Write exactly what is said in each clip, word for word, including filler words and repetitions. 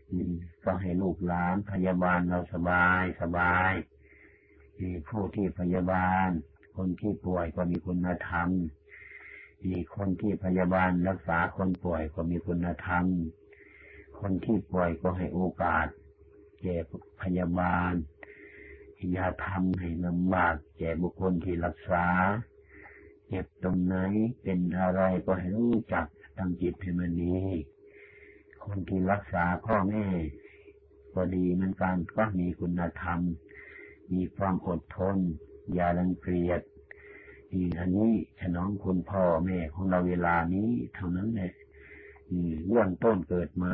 ก็ให้ลูกหลานพยาบาลเราสบายสบายผู้ที่พยาบาลคนที่ป่วยก็มีคุณธรรมมีคนที่พยาบาลรักษาคนป่วยก็มีคุณธรรมคนที่ป่วยก็ให้โอกาสแก่พยาบาลอย่าทำให้ลำบากแก่บุคคลที่รักษาเจ็บตรงไหนเป็นอะไรก็ให้รู้จักตั้งจิตให้มันดีคนที่รักษาพ่อแม่ก็ดีเหมือนกันก็มีคุณธรรมมีความอดทนอย่ารังเกียจอีอันนี้ฉลองคุณพ่อแม่ของเราเวลานี้เท่านั้นแหละเรื่องต้นเกิดมา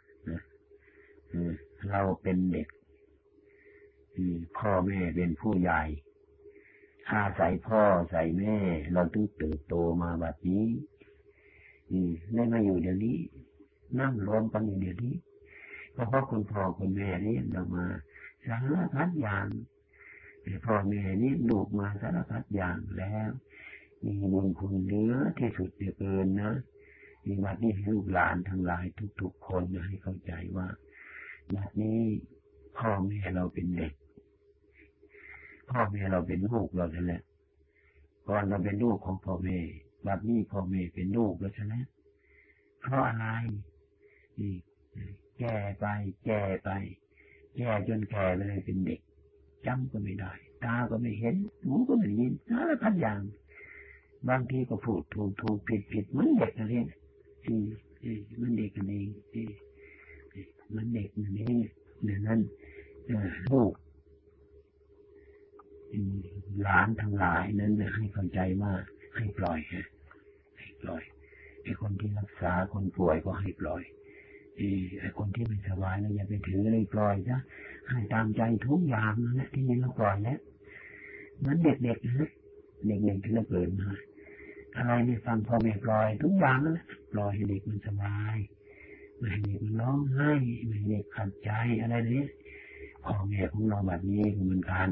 เราเป็นเด็กพ่อแม่เป็นผู้ใหญ่อาศัยพ่อใส่แม่เราต้องเติบโตมาแบบนี้ได้มาอยู่เดี๋ยวนี้นั่งรวมกันอยู่เดี๋ยวนี้เพราะคุณพ่อคุณแม่เลี้ยงเรามาสารพัดอย่างพ่อแม่เลี้ยงลูกมาสารพัดอย่างแล้วมีบุญคุณเหลือที่สุดเหลือเกินนะมีบัดนี้ให้ลูกหลานทั้งหลายทุกๆคนให้เข้าใจว่าบัดนี้พ่อแม่เราเป็นเด็กพ่อแม่เราเป็นลูกเราแล้วแหละก่อนเราเป็นลูกของพ่อแม่บัดนี้พ่อแม่เป็นลูกแล้วใช่ไหมเพราะอะไรนี่แก่ไปแก่ไปแก่จนแก่เลยเป็นเด็กจำก็ไม่ได้ตาก็ไม่เห็นหูก็ไม่ได้ยินสารพัดอย่างบางทีก็พูดถูกถูกผิดผิดมันเด็กอะไรเนี่ยมันเด็กกันเองมันเด็กนั่นเองดังนั้นลูกหลานทั้งหลายนั้นให้เข้าใจว่าให้ปล่อยให้ปล่อยไอ้คนที่รักษาคนป่วยก็ให้ปล่อยไอ้คนที่ไม่สบายแล้วอย่าไปถือเลยปล่อยซะให้ตามใจทุกอย่างนั่นแหละที่นี่เราปล่อยแล้วมันเด็กๆนะเด็กๆที่เราเกิดมาอะไรไม่ฟังพ่อแม่ปล่อยทุกอย่างนั่นแหละปล่อยให้เด็กมันสบายไม่ให้เด็กมันร้องไห้ไม่ให้เด็กขัดใจอะไรนี้พ่อแม่ของเราแบบนี้เหมือนกัน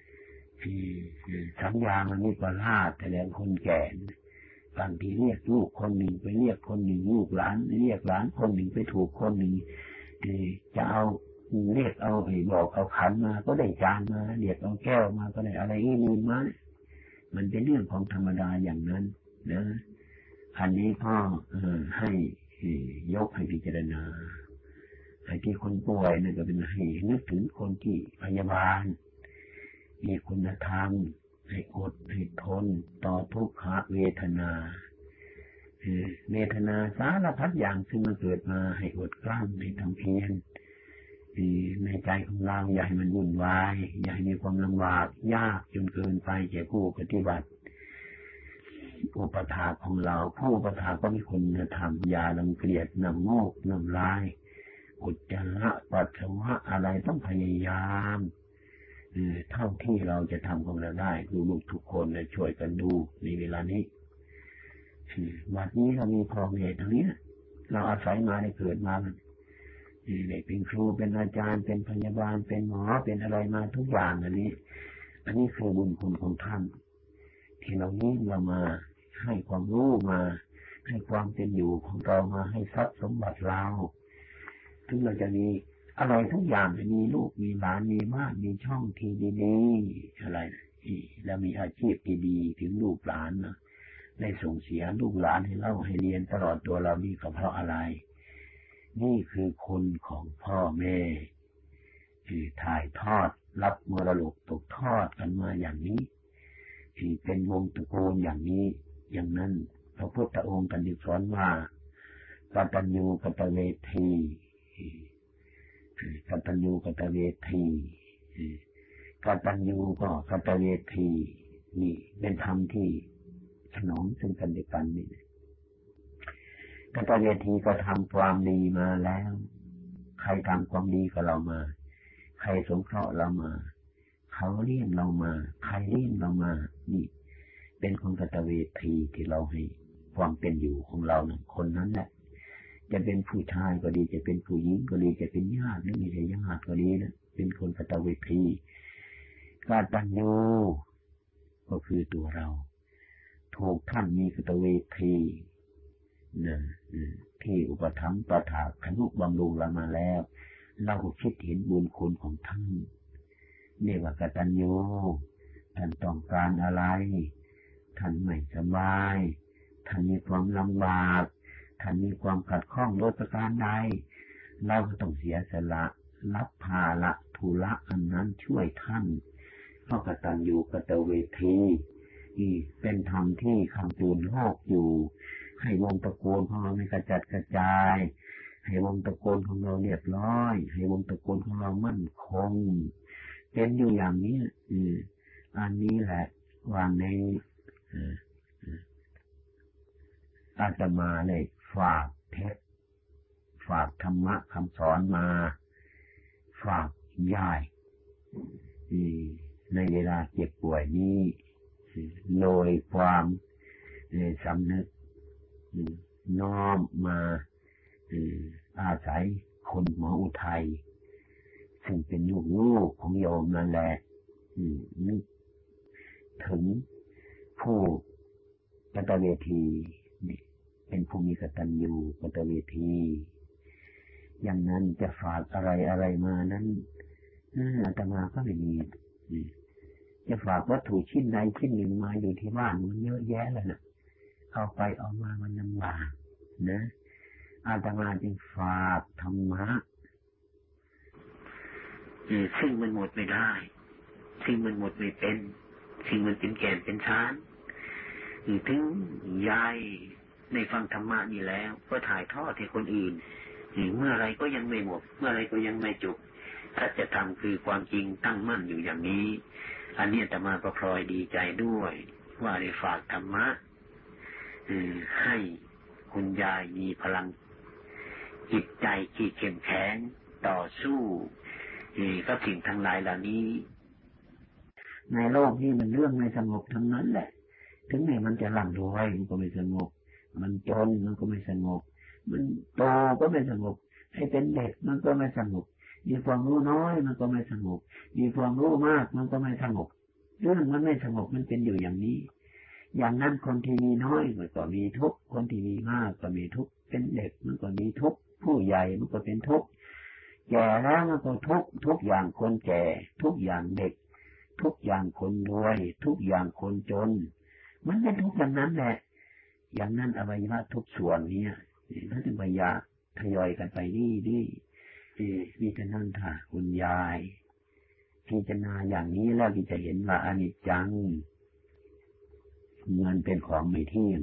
สัญญามันนี่ก็ล่าแต่แล้วคนแก่บางทีเรียกลูกคนหนึ่งไปเรียกคนหนึ่งลูกหลานเรียกหลานคนหนึ่งไปถูกคนหนึ่งจะเอาเรียกเอาไอ้บอกเอาขันมาก็ได้จานมาเรียกเอาแก้วมาก็ได้อะไรอื่นมามันเป็นเรื่องของธรรมดาอย่างนั้นนะอันนี้พ่อให้ยกให้พิจารณาไอ้ที่คนป่วยนี่ก็เป็นให้นึกถึงคนที่พยาบาลมีคุณธรรมให้อดให้ทนต่อทุกขเวทนาเวทนาสารพัดอย่างซึ่งมันเกิดมาให้อดกลั้นให้ทำเพียรในใจของเราอย่าให้มันวุ่นวายอย่าให้มีความลำบากยากจนเกินไปแก่ผู้ปฏิบัติอุปถากของเราผู้อุปถากก็มีคุณธรรมอย่ารังเกียจน้ำโมกน้ำลายอุจจาระปัสสาวะอะไรต้องพยายามเท่าที่เราจะทำของเราได้ลูกๆทุกคนเลยช่วยกันดูในเวลานี้วันนี้เรามีพ่อแม่ทั้งนี้เราอาศัยมาได้เกิดมาได้เป็นครูเป็นอาจารย์เป็นพยาบาลเป็นหมอเป็นอะไรมาทุกอย่างอันนี้อันนี้คือบุญคุณของท่านที่เรานี้เรามาให้ความรู้มาให้ความเป็นอยู่ของเรามาให้ทรัพย์สมบัติเราถึงเราจะมีอะไรทุกอย่างมีลูกมีหลานมีบ้านมีช่องที่ดีๆอะไรแล้วมีอาชีพที่ดีถึงลูกหลานนะได้ส่งเสียลูกหลานให้เล่าให้เรียนตลอดตัวเรานี่ก็เพราะอะไรนี่คือคุณของพ่อแม่ที่ถ่ายทอดรับมรดกตกทอดกันมาอย่างนี้ที่เป็นวงตระกูลอย่างนี้อย่างนั้นพระพุทธองค์กันสอนว่ากตัญญูกตเวทีกตัญญูกตเวทีกตัญญูก็กตเวทีนี่เป็นธรรมที่สนองซึ่งกันและกันนี่กตเวทีก็ทำความดีมาแล้วใครทำความดีกับเรามาใครสงเคราะห์เรามาเขาเลี้ยงเรามาใครเลี้ยงเรามานี่เป็นคนกตเวทีที่เราให้ความเป็นอยู่ของเราเนี่ยคนนั้นแหละจะเป็นผู้ชายก็ดีจะเป็นผู้หญิงก็ดีจะเป็นญาติหรือไม่ใช่ญาติก็ดีนะเป็นคนกตเวทีกตัญญูก็คือตัวเราถูกท่านมีกตเวทีนะที่อุปถัมภ์ประทานขนุบำรุงเรามาแล้วเราคิดเห็นบุญคุณของท่านเรียกว่ากตัญญูท่านต้องการอะไรท่านไม่สบายท่านมีความลำบากท่านมีความขัดข้องโดยประการใดเราก็ต้องเสียสละรับภาระธุระอันนั้นช่วยท่านเพราะกตัญญูกตเวทีนี่เป็นธรรมที่คำจูนโลกอยู่ให้วงตระกูลของเราไม่กระจัดกระจายให้วงตระกูลของเราเรียบร้อยให้วงตระกูลของเรามั่นคงเป็นอยู่อย่างนี้อันนี้แหละว่าในอาตมาเลยฝากเทศฝากธรรมะคำสอนมาฝากยายในเวลาเจ็บป่วยนี้โดยความสำนึกน้อมมาอาศัยคนหมออุทัยซึ่งเป็นลูกลูกของโยมนั่นแหละนึกถึงผู้กตเวทีเป็นผู้มีกตัญญูกตเวทีอย่างนั้นจะฝากอะไรอะไรมานั้นอาตมาก็ไม่มีจะฝากวัตถุชิ้นใดชิ้นหนึ่งมาอยู่ที่บ้านมันเยอะแยะเลยนะเอาไปเอามามันลำบากนะอาตมาจึงฝากธรรมะซึ่งมันหมดไม่ได้ซึ่งมันหมดไม่เป็นซึ่งมันเป็นแก่นเป็นชานถึงยายในฟังธรรมะนี่แล้วก็ถ่ายทอดให้คนอื่นเมื่อไรก็ยังไม่หมดเมื่อไรก็ยังไม่จบถ้าจะทำคือความจริงตั้งมั่นอยู่อย่างนี้อันนี้อาตมาก็พลอยดีใจด้วยว่าได้ฝากธรรมะให้คุณยายมีพลังจิตใจที่เข้มแข็งต่อสู้กับสิ่งทั้งหลายเหล่านี้ในโลกนี้มันเรื่องไม่สงบทั้งนั้นแหละถึงแม้มันจะร่ำรวยมันก็ไม่สงบมันจนมันก็ไม่สงบมันโตก็ไม่สงบให้เป็นเด็กมันก็ไม่สงบมีความรู้น้อยมันก็ไม่สงบมีความรู้มากมันก็ไม่สงบเรื่องมันไม่สงบมันเป็นอยู่อย่างนี้อย่างนั้นคนที่มีน้อยมันก็มีทุกข์คนที่มีมากก็มีทุกข์เป็นเด็กมันก็มีทุกข์ผู้ใหญ่มันก็เป็นทุกข์แก่แล้วมันก็ทุกข์ทุกอย่างคนแก่ทุกอย่างเด็กทุกอย่างคนรวยทุกอย่างคนจนมันเป็นทุกข์อย่างนั้นแหละอย่างนั้นอวัยวะทุกส่วนนี้นั่นเป็นวิญญาณทยอยกันไปนี่นี่มีแต่นั่นค่ะคุณยายพิจารณาอย่างนี้แล้วที่จะเห็นว่าอนิจจังเงินเป็นของไม่เที่ยง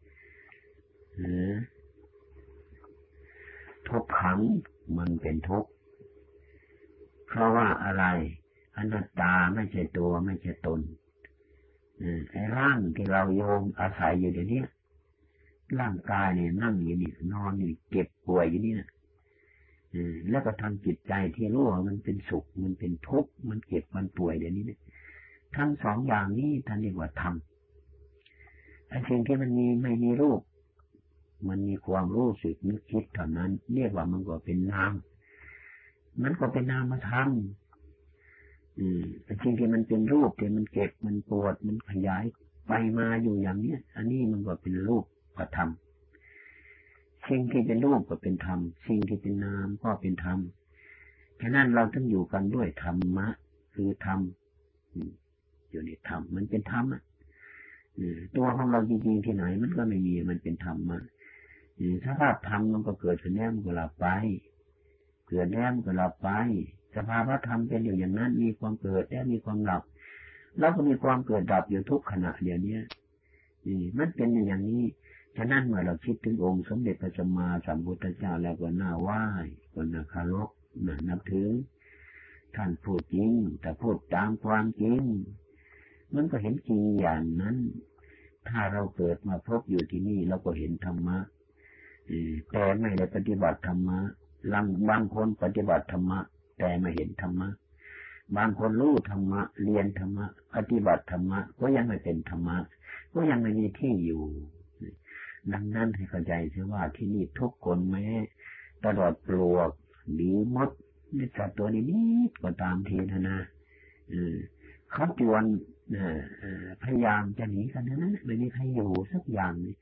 ทุกขังมันเป็นทุกข์เพราะว่าอะไรอนัตตาไม่ใช่ตัวไม่ใช่ตนไอ้ร่างที่เราโยมอาศัยอยู่เดี๋ยวนี้ร่างกายเนี่ยนั่งอยู่นี่นอนอยู่เก็บป่วยอยู่นี่นะแล้วก็ทำจิตใจที่รู้ว่ามันเป็นสุขมันเป็นทุกข์มันเก็บมันป่วยเดี๋ยวนี้เนี่ยทั้งสองอย่างนี้ท่านเรียกว่าธรรมไอ้สิ่งที่มันมีไม่มีรูปมันมีความรู้สึกนึกคิดเท่านั้นเรียกว่ามันก็เป็นนามมันก็เป็นนามธรรมอืมไอ้สิ่งที่มันเป็นรูปที่มันเก็บมันปวดมันขยายไปมาอยู่อย่างเนี้ยอันนี้มันก็เป็นรูปกับธรรมสิ่งที่เป็นรูปก็เป็นธรรมสิ่งที่เป็นนามก็เป็นธรรมฉะนั้นเราต้องอยู่กันด้วยธรรมะคือธรรมอยู่ในธรรมมันเป็นธรรมอ่ะตัวของเราจริงๆที่ไหนมันก็ไม่มีมันเป็นธรรมะสภาพธรรมมันก็เกิดขึ้นแล้วมันก็หลับไปเกิดแล้วมันก็หลับไปสภาวะธรรมเป็นอยู่อย่างนั้นมีความเกิดและมีความหลับแล้วก็มีความเกิดดับอยู่ทุกขณะเดี๋ยวนี้มันเป็นอย่างนี้ฉะนั้นเมื่อเราคิดถึงองค์สมเด็จพระสัมมาสัมพุทธเจ้าแล้วก็น่าไหว้ก็น่าเคารพน่านับถือท่านพูดจริงแต่พูดตามความจริงมันก็เห็นจริงอย่างนั้นถ้าเราเกิดมาพบอยู่ที่นี่เราก็เห็นธรรมะแต่ไม่ได้ปฏิบัติธรรมะบางคนปฏิบัติธรรมะแต่ไม่เห็นธรรมะบางคนรู้ธรรมะเรียนธรรมะปฏิบัติธรรมะก็ยังไม่เป็นธรรมะก็ยังไม่มีที่อยู่ดังนั้นให้เข้าใจเสียว่าที่นี่ทุกคนแม้ตลอดปลวกหรือมดในสัตว์ตัวนี้นิดก็ตามทีนะนะเขาจวนพยายามจะหนีกันนะไม่มีใครอยู่สักอย่าง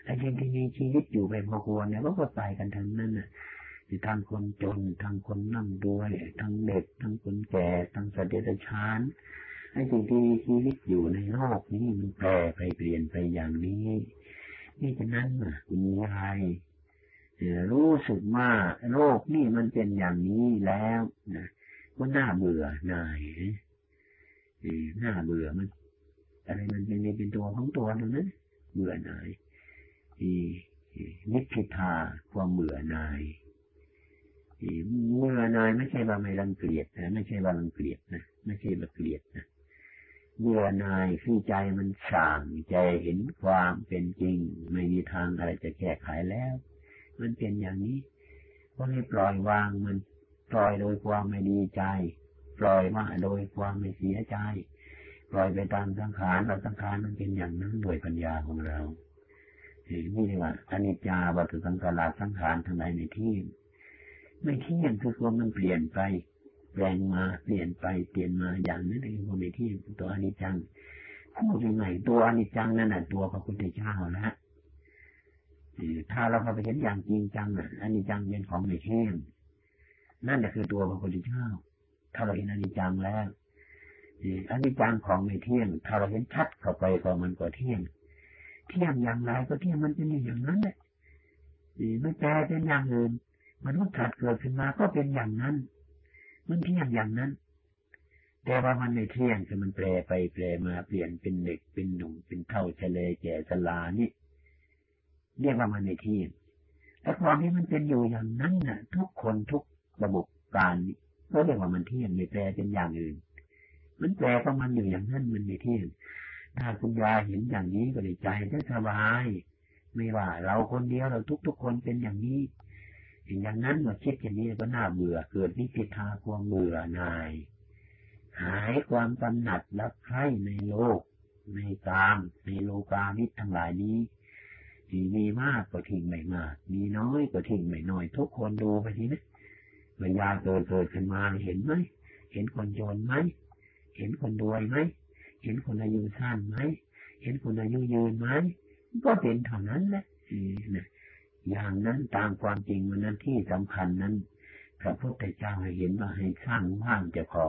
ไอ้ที่ที่มีชีวิตอยู่ไปพอควรเนี่ยก็ไปกันทั้งนั้นน่ะทั้งคนจนทั้งคนร่ำรวยทั้งเด็กทั้งคนแก่ทั้งสัตว์เดรัจฉานไอ้สิ่งที่มีชีวิตอยู่ในโลกนี้มันแปรไปเปลี่ยนไปอย่างนี้นี่ฉะนั้นน่ะคุณยายรู้สึกว่าโลกนี่มันเป็นอย่างนี้แล้วนะก็น่าเบื่อหน่ายน่าเบื่อมันอะไรมันเป็นเป็นตัวของตัวตรงนั้นเบื่อหน่ายนิพพิทาความเบื่อหน่ายเบื่อหน่ายไม่ใช่ว่าไม่รังเกียจนะไม่ใช่ว่ารังเกียจนะไม่ใช่ว่าเกลียดนะเบื่อหน่ายคือใจมันสั่งใจเห็นความเป็นจริงไม่มีทางอะไรจะแก้ไขแล้วมันเป็นอย่างนี้ก็ให้ปล่อยวางมันปล่อยโดยความไม่ดีใจปล่อยมาโดยความไม่เสียใจปล่อยไปตามสังขารเราสังขารมันเป็นอย่างนั้นโดยปัญญาของเรานี่เรียกว่าอนิจจาวัฏสังขาราสังขารทั้งหลายไม่เที่ยงไม่เที่ยงคือความมันเปลี่ยนไปแปลงมาเปลี่ยนไปเปลี่ยนมาอย่างนั้นเองความไม่เที่ยงตัวอนิจจังพูดยังไงตัวอนิจจังนั่นแหละตัวพระพุทธเจ้าแล้วถ้าเราเข้าไปเห็นอย่างจริงจังอ่ะอนิจจังเป็นของไม่เที่ยงนั่นแหละคือตัวพระพุทธเจ้าถ้าเราเห็นอนิจจังแล้วอนิจจังของไม่เที่ยงถ้าเราเห็นชัดเข้าไปก็มันก็เที่ยงเที่ยงอย่างไรก็เที่ยงมันเป็นอย่างนั้นแหละไม่แปลเป็นอย่างอื่นมันก็ขาดเกิดขึ้นมาก็เป็นอย่างนั้นมันเที่ยงอย่างนั้นแต่ว่ามันไม่เที่ยงคือมันแปรไปแปรมาเปลี่ยนเป็นเด็กเป็นหนุ่มเป็นเฒ่าชราแก่ชรานี่เรียกว่ามันไม่เที่ยงแต่ความที่มันเป็นอยู่อย่างนั้นน่ะทุกคนทุกระบบการก็เรียกว่ามันเที่ยงไม่แปรเป็นอย่างอื่นมันแปลของมันอยู่อย่างนั้นมันไม่เที่ยงถ้าคุณยายเห็นอย่างนี้ก็เลยใจจะสบายไม่ว่าเราคนเดียวเราทุกๆคนเป็นอย่างนี้อย่างนั้นเมื่อคิดอย่างนี้ก็น่าเบื่อเกิดนิพพิทาความเบื่อหน่ายหายความกำหนัดรักใคร่ในโลกในกามในโลกามิตรทั้งหลายนี้ที่มีมากก็ทิ้งไม่มากมีน้อยก็ทิ้งไม่น้อยทุกคนดูไปทีนะเมื่อยาเกิดเกิดขึ้นมาเห็นไหมเห็นคนจนไหมเห็นคนรวยไหมเห็นคนอายุสั้นไหมเห็นคนอายุยืนไหมก็เป็นเท่านั้นแหละอย่างนั้นตามความจริงวันนั้นที่สำคัญนั้นพระพุทธเจ้าให้เห็นว่าให้สร้างบ้านเจ้าของ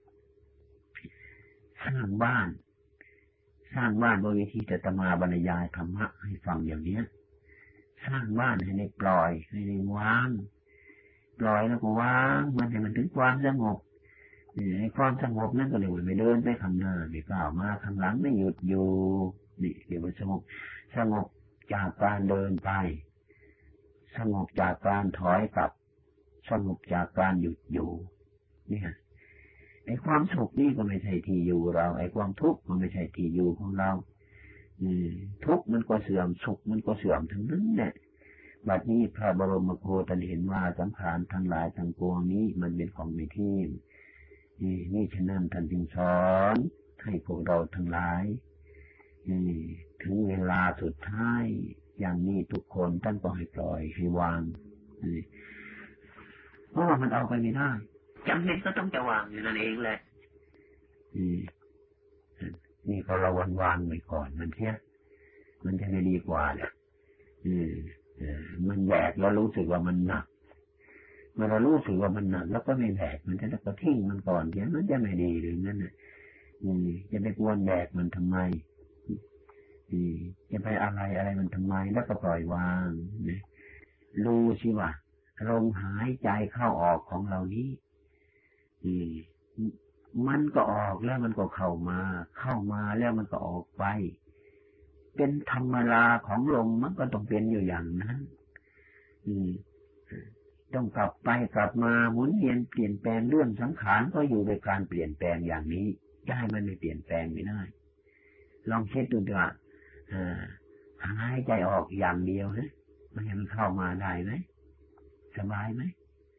สร้างบ้านสร้างบ้านโดยวิธีจะตมาบรรยายธรรมะให้ฟังอย่างนี้สร้างบ้านให้ได้ปล่อยให้ได้วางปล่อยแล้วก็วางมันให้มันถึงความสงบไอ้ความสงบนั่นก็เลยไม่เดินไปข้างหน้าไม่ก้าวมาข้างหลังไม่หยุดอยู่นี่เดี๋ยวมันสงบสงบจากการเดินไปสงบจากการถอยกลับสงบจากการหยุดอยู่นี่ไอ้ความสุขนี่ก็ไม่ใช่ที่อยู่เราไอ้ความทุกข์มันไม่ใช่ที่อยู่ของเราทุกข์มันก็เสื่อมสุขมันก็เสื่อมทั้งนั้นแหละบัดนี้พระบรมโคตรเห็นว่าสังขารทั้งหลายทั้งปวงนี้มันเป็นของไม่เที่ยงนี่นี่ฉะนั้นท่านจึงสอนให้พวกเราทั้งหลายถึงเวลาสุดท้ายอย่างนี้ทุกคนท่านก็ให้ปล่อยให้วางเพราะว่ามันเอาไปไม่ได้จำเป็นก็ต้องจะวางอยู่นั่นเองแหละนี่พอเราวางวางไว้ก่อนมันเสียมันจะไม่ดีกว่าเลยมันแบกแล้วรู้สึกว่ามันหนักเมื่อเรารู้สึกว่ามันหนักแล้วก็ไม่แบกมันจะแล้วก็ทิ้งมันก่อนเดี๋ยวมันจะไม่ดีหรือนั่นน่ะจะไปกวนแบกมันทำไมจะไปอะไรอะไรมันทำไมแล้วก็ปล่อยวางนะรู้สิว่าลมหายใจเข้าออกของเรานี้มันก็ออกแล้วมันก็เข้ามาเข้ามาแล้วมันก็ออกไปเป็นธรรมดาของลมมันก็ต้องเป็นอยู่อย่างนั้นต้องกลับไปกลับมาหมุนเวียนเปลี่ยนแปลงเรื่องสังขารก็อยู่ในการเปลี่ยนแปลงอย่างนี้จะให้มันไม่เปลี่ยนแปลงไม่ได้ลองเช็คดูดีว่าหายใจออกอย่างเดียวนะมันให้มันเข้ามาได้ไหมสบายไหม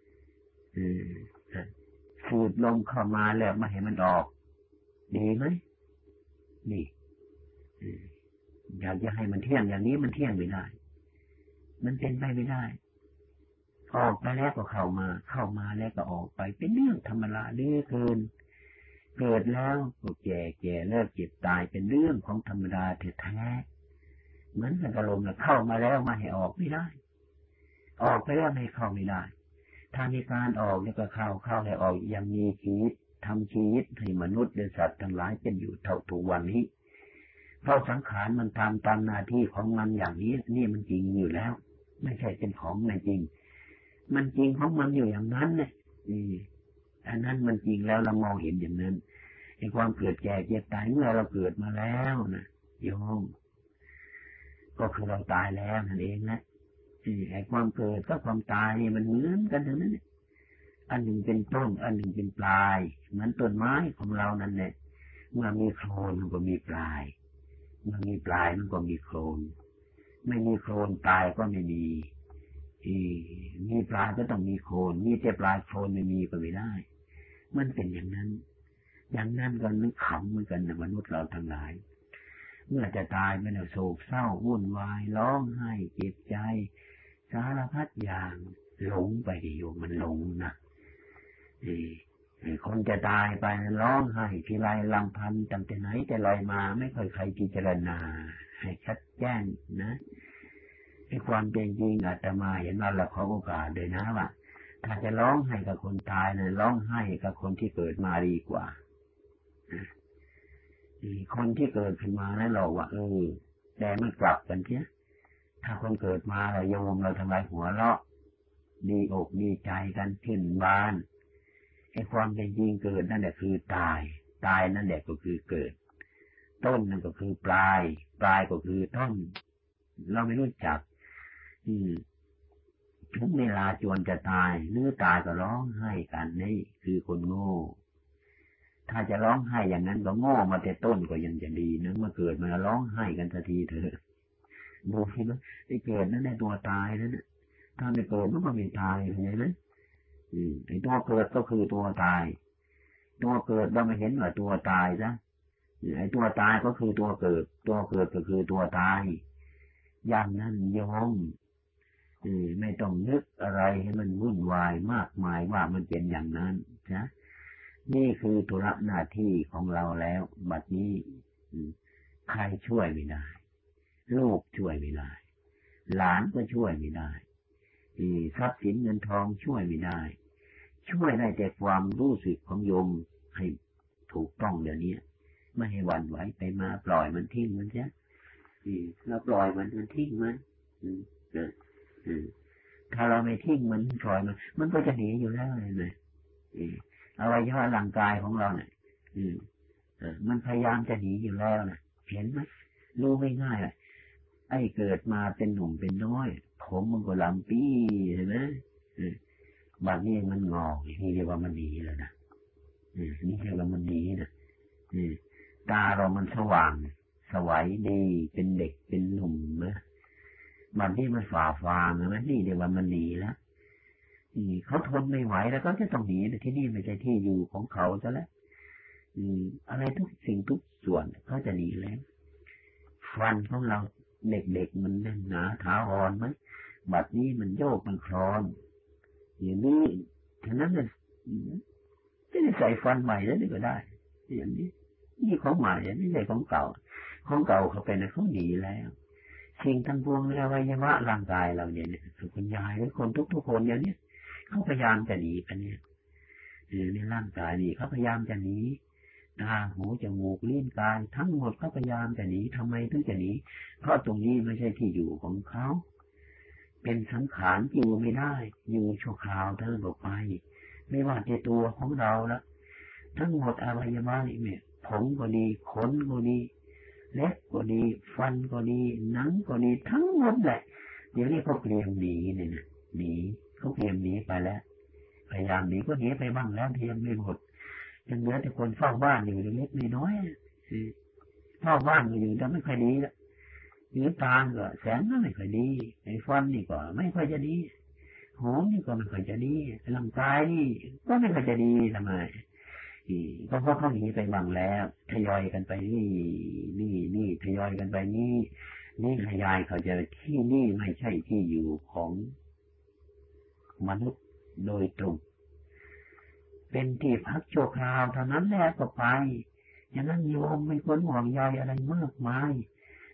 สูดลมเข้ามาแล้วไม่ให้มันออกดีไหมนี่อยากจะให้มันเที่ยงอย่างนี้มันเที่ยงไม่ได้มันเป็นไปไม่ได้ออกไปแล้วก็เข้ามาเข้ามาแล้วก็ออกไปเป็นเรื่องธรรมดาเหลือเกินเกิดแล้วก็แก่แก่เลิกเจ็บตายเป็นเรื่องของธรรมดาแท้เหมือนกับลมเข้ามาแล้วมาให้ออกไม่ได้ออกไปแล้วไม่เข้าไม่ได้ถ้ามีการออกเนี่ยก็เข้าเข้าให้ออกยังมีชีวิตทำชีวิตให้มนุษย์และสัตว์ทั้งหลายเป็นอยู่เท่าทุกวันนี้เพราะสังขารมันทำตามหน้าที่ของมันอย่างนี้นี่มันจริงอยู่แล้วไม่ใช่เป็นของไม่จริงมันจริงของมันอยู่อย่างนั้นเนี่ยอันนั้นมันจริงแล้วเรามองเห็นอย่างนั้นในความเกิดแก่เจ็บตายเมื่อเราเกิดมาแล้วนะโยมก็คือเราตายแล้วนั่นเองนะไอ้ความเกิดกับความตายนี่มันเหมือนกันทั้งนั้นอันหนึ่งเป็นต้นอันหนึ่งเป็นปลายเหมือนต้นไม้ของเรานั่นแหละเมื่อมีโคนมันก็มีปลายเมื่อมีปลายมันก็มีโคนไม่มีโคนปลายก็ไม่มีมีปลายก็ต้องมีโคนมีแต่ปลายโคนไม่มีก็ไม่ได้มันเป็นอย่างนั้นอย่างนั้นก็นึกขำเหมือนกันนะมนุษย์เราทั้งหลายเมื่อจะตายมันโศกเศร้าวุ่นวายร้องไห้เจ็บใจสารพัดอย่างหลงไปดิโยมมันหลงนะคนจะตายไปร้องไห้ทีไรลำพันตั้งแต่ไหนแต่ไรมาไม่เคยใครพิจารณาให้ชัดแจ้งนะในความเป็นจริงอาตมาเห็นว่าเราขอโอกาสเลยนะว่าถ้าจะร้องไห้กับคนตายเนี่ยร้องไห้กับคนที่เกิดมาดีกว่าคนที่เกิดขึ้นมาแล้วเราว่าเออแต่ไม่กลับกันเสียถ้าคนเกิดมาเราโยมเราทำไมหัวเราะดีอกดีใจกันขึ้นบานไอ้ความเป็นจริงเกิดนั่นแหละคือตายตายนั่นแหละก็คือเกิดต้นนั่นก็คือปลายปลายก็คือต้นเราไม่รู้จักอืมถึงเวลาจวนจะตายเนื้อตายก็ร้องไห้กันนี่คือคนโง่ถ้าจะร้องไห้อย่างนั้นก็โง่มาแต่ต้นก็ยังจะดีนะเมื่อเกิดมาร้องไห้กันทันทีเถอะดูสิว่าไอ้เกิดนั่นแหละตัวตายนั่นแหละถ้าไม่เกิดมันก็ไม่ตายเห็นไหมอืมไอ้ตัวเกิดก็คือตัวตายตัวเกิดเราไม่เห็นว่าตัวตายซะไอ้ตัวตายก็คือตัวเกิดตัวเกิดก็คือตัวตายอย่างนั้นโยมอืมไม่ต้องนึกอะไรให้มันวุ่นวายมากมายว่ามันเป็นอย่างนั้นนะนี่คือธุระหน้าที่ของเราแล้วบัดนี้ใครช่วยไม่ได้ลูกช่วยไม่ได้หลานก็ช่วยไม่ได้ทรัพย์สินเงินทองช่วยไม่ได้ช่วยได้แต่ความรู้สึกของโยมให้ถูกต้องเดี๋ยวนี้ไม่ให้หวั่นไหวไปมาปล่อยมันทิ้งมันซะเราปล่อยมันมันทิ้งมันถ้าเราไม่ทิ้งมันปล่อยมันมันก็จะหนีอยู่แล้วเลยอวัยวะร่างกายของเราเนี่ยมันพยายามจะหนีอยู่แล้วนะเห็นไหมรู้ไม่ง่ายเลยไอ้เกิดมาเป็นหนุ่มเป็นน้อยผมมันก็ลำปี้เห็นไหมบัดนี้มันงอกนี่เรียกว่ามันหนีแล้วนะนี่เรียกว่ามันหนีนะตาเรามันสว่างสวัยดีเป็นเด็กเป็นหนุ่มนะบัดนี้มันฝ่าฟางนะนี่เรียกว่ามันหนีแล้วเขาทนไม่ไหวแล้วก็จะต้องหนีที่นี่ไม่ใช่ที่อยู่ของเขาซะแล้วอะไรทุกสิ่งทุกส่วนเขาจะหนีแล้วฟันของเราเด็กๆมันแน่นหนาถาวรไหมบัดนี้มันโยกมันคลอนอย่างนี้ฉะนั้นเนี่ยจะได้ใส่ฟันใหม่แล้วนี่ก็ได้อย่างนี้นี่ของใหม่ไม่ใช่ของเก่าของเก่าเขาเป็นเขาหนีแล้วสิ่งทั้งปวงในอวัยวะร่างกายเราเนี่ยคุณยายหรือคนทุกๆคนอย่างนี้เขาพยายามจะหนีกันเนี่ยในร่างกายนี่เขาพยายามจะหนีตาหูจมูกลิ้นกายทั้งหมดเขาพยายามจะหนีทำไมถึงจะหนีเพราะตรงนี้ไม่ใช่ที่อยู่ของเขาเป็นสังขารอยู่ไม่ได้อยู่ชั่วคราวเท่านั้นไปไม่ว่าในตัวของเราละทั้งหมดอวัยวะนี่เนี่ยผมก็ดีขนก็ดีเล็บก็ดีฟันก็ดีหนังก็ดีทั้งหมดแหละเดี๋ยวนี้เขาเตรียมหนีเนี่ยนะหนีเขาเตรียมหนีไปแล้วพยายามหนีก็หนีไปบ้างแล้วเทียมไม่หมดยังเหลือแต่คนเฝ้าบ้านอยู่เล็กๆน้อยๆเฝ้าบ้านอยู่แต่ไม่ค่อยดีละหรือตาก็แสงก็ไม่ค่อยดีไอ้ฟันนี่ก็ไม่ค่อยจะดีหูนี่ก็ไม่ค่อยจะดีร่างกายนี่ก็ไม่ค่อยจะดีทำไมก็เพราะเขาหนีไปบ้างแล้วทยอยกันไปนี่นี่นี่ทยอยกันไปนี่นี่ขยายเขาจะที่นี่ไม่ใช่ที่อยู่ของมนุษย์โดยตรงเป็นที่พักชั่วคราวเท่านั้นแหละก็ไปอย่างนั้นโยมไม่ควรห่วงใยอะไรมากมาย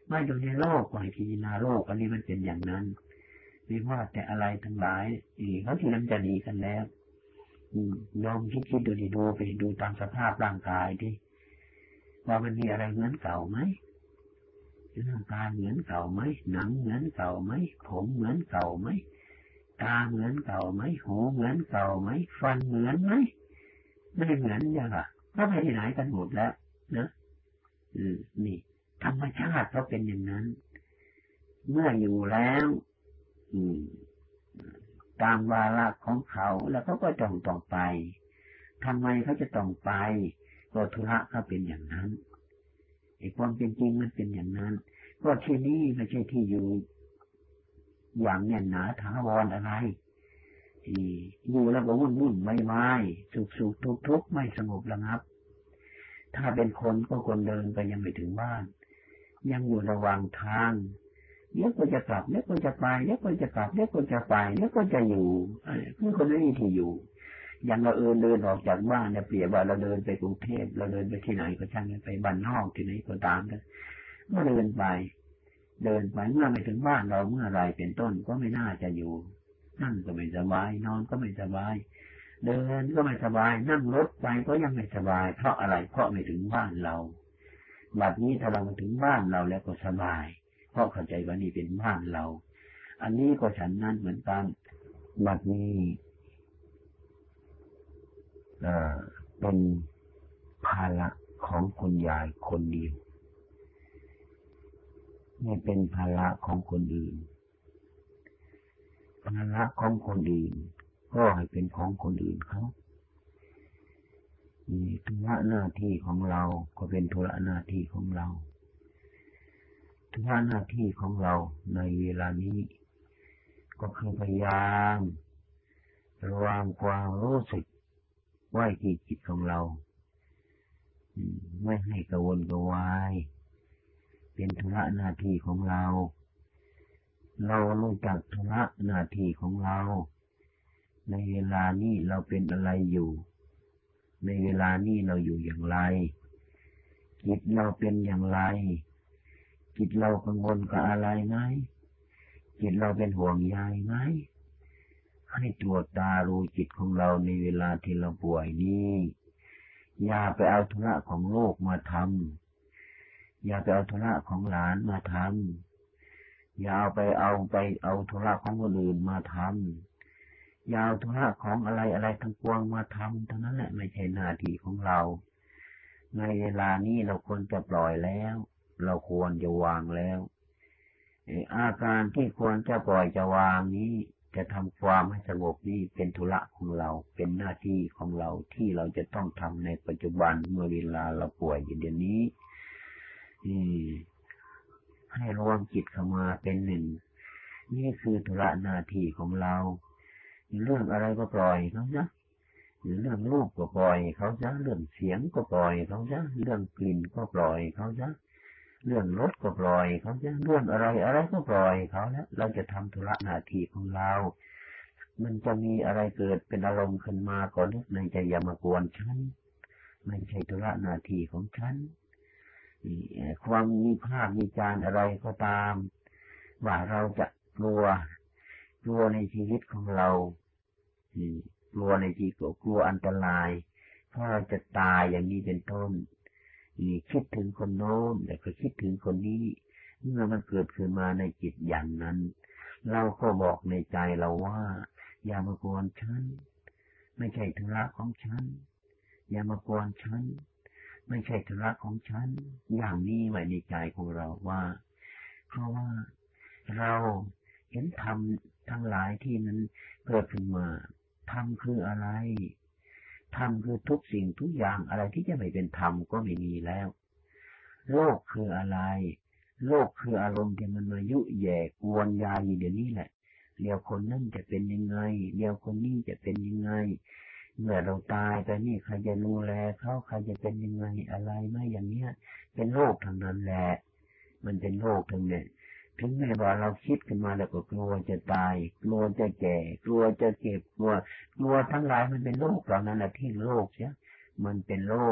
ไม่ดูในโลกก็ให้พิจารณาโลกอันนี้มันเป็นอย่างนั้นไม่ว่าแต่อะไรทั้งหลายอีกเขาที่นั้นจะดีกันแล้วยอมคิดคิดดูดีดูไปดูตามสภาพร่างกายดิว่ามันมีอะไรเหมือนเก่าไหมร่างกายเหมือนเก่าไหมหนังเหมือนเก่าไหมผมเหมือนเก่าไหมตาเหมือนเก่าไหมหูเหมือนเก่าไหมฟันเหมือนไหมไม่เหมือนอย่างอ่ะก็ไปที่ไหนกันหมดแล้วนะอืมนี่ธรรมชาติเขาเป็นอย่างนั้นเมื่ออยู่แล้วอืมตามวาระของเขาแล้วเขาก็ต้องต้องไปทำไมเขาจะต้องไปก็ธุระเขาเป็นอย่างนั้นไอ้ความเป็นจริงมันเป็นอย่างนั้นก็ที่นี่ไม่ใช่ที่อยู่อย่างแน่นหนาถาวรอะไรที่อยู่แล้วก็วุ่นวุ่นไม่ไม่สุขสุขทุกทุกไม่สงบระงับถ้าเป็นคนก็คนเดินไปยังไม่ถึงบ้านยังอยู่ระหว่างทางเดี๋ยวก็จะกลับเดี๋ยวก็จะไปเดี๋ยวก็จะกลับเดี๋ยวก็จะไปเดี๋ยวก็จะอยู่คือคนไม่มีที่อยู่อย่างเราเอินเดินออกจากบ้านเนี่ยเปรียบว่าเราเดินไปกรุงเทพเราเดินไปที่ไหนก็ช่างไปบ้านนอกที่ไหนก็ตามนะเมื่อเดินไปเดินไปเมื่อไม่ถึงบ้านเราเมื่อไรเป็นต้นก็ไม่น่าจะอยู่นั่งก็ไม่สบายนอนก็ไม่สบายเดินก็ไม่สบายนั่งรถไปก็ยังไม่สบายเพราะอะไรเพราะไม่ถึงบ้านเราบัดนี้ถ้าเรามาถึงบ้านเราแล้วก็สบายเพราะเข้าใจว่านี่เป็นบ้านเราอันนี้ก็ฉันนั้นเหมือนกันบัดนี้เป็นภาระของคนใหญ่คนเดียวไม่เป็นภาระของคนอื่นภาระของคนอื่นก็ให้เป็นของคนอื่นเขาธุระหน้าที่ของเราก็เป็นธุระหน้าที่ของเราธุระหน้าที่ของเราในเวลานี้ก็คือพยายามระวังความรู้สึกไว้ที่จิตของเราไม่ให้กระวนกระวายเป็นธุระหน้าที่ของเราเรารู้จักธุระหน้าที่ของเราในเวลานี้เราเป็นอะไรอยู่ในเวลานี้เราอยู่อย่างไรจิตเราเป็นอย่างไรจิตเรากังวลกับอะไรไหมจิตเราเป็นห่วงใยไหมให้ตรวจตารู้จิตของเราในเวลาที่เราป่วยนี้อย่าไปเอาธุระของโลกมาทำอย่าไปเอาธุระของหลานมาทำอย่าเอาไปเอาไปเอาธุระของคนอื่นมาทำอย่าเอาธุระของอะไรอะไรทั้งปวงมาทำเท่านั้นแหละไม่ใช่หน้าที่ของเราในเวลานี้เราควรจะปล่อยแล้วเราควรจะวางแล้วอาการที่ควรจะปล่อยจะวางนี้จะทำความให้สงบนี้เป็นธุระของเราเป็นหน้าที่ของเราที่เราจะต้องทำในปัจจุบันเมื่อเวลาเราป่วยอยู่เดี๋ยวนี้ให้รวมจิตเข้ามาเป็นหนึ่งนี่คือธุระหน้าที่ของเราเรื่องอะไรก็ปล่อยเขาซะเรื่องรูปก็ปล่อยเขาซะเรื่องเสียงก็ปล่อยเขาซะเรื่องกลิ่นก็ปล่อยเขาซะเรื่องรสก็ปล่อยเขาซะเรื่องอะไรอะไรก็ปล่อยเขาแล้วเราจะทำธุระหน้าที่ของเรามันจะมีอะไรเกิดเป็นอารมณ์ขึ้นมาก่อนนึกในใจอย่ามากวนฉันไม่ใช่ธุระหน้าที่ของฉันความวิพากษ์วิจารณ์อะไรก็ตามว่าเราจะกลัวกลัวในชีวิตของเรากลัวในชีวิตกลัวอันตรายเพราะเราจะตายอย่างนี้เป็นต้นคิดถึงคนโน้นแต่ก็คิดถึงคนนี้เมื่อมันเกิดขึ้นมาในจิตอย่างนั้นเราก็บอกในใจเราว่าอย่ามากวนฉันไม่ใช่ธุระของฉันอย่ามากวนฉันไม่ใช่ธุระของฉันอย่างนี้ไว้ในใจของเราว่าเพราะว่าเราเห็นธรรมทั้งหลายที่มันเกิดขึ้นมาธรรมคืออะไรธรรมคือทุกสิ่งทุกอย่างอะไรที่จะไม่เป็นธรรมก็ไม่มีแล้วโลกคืออะไรโลกคืออารมณ์ที่มันมายุแย่กวนยายอยู่เดี๋ยวนี้แหละเดี๋ยวคนนั่นจะเป็นยังไงเดี๋ยวคนนี้จะเป็นยังไงเมื่อเราตายไปนี่ใครจะดูแลเขาใครจะเป็นยังไงอะไรไม่อย่างเนี้ยเป็นโลกทั้งนั้นแหละมันเป็นโลกทั้งนี้ถึงแม้ว่าเราคิดขึ้นมาแล้วก็กลัวจะตายกลัวจะแก่กลัวจะเจ็บกลัวกลัวทั้งหลายมันเป็นโลกเหล่านั้นแหละที่โลกเสียมันเป็นโลก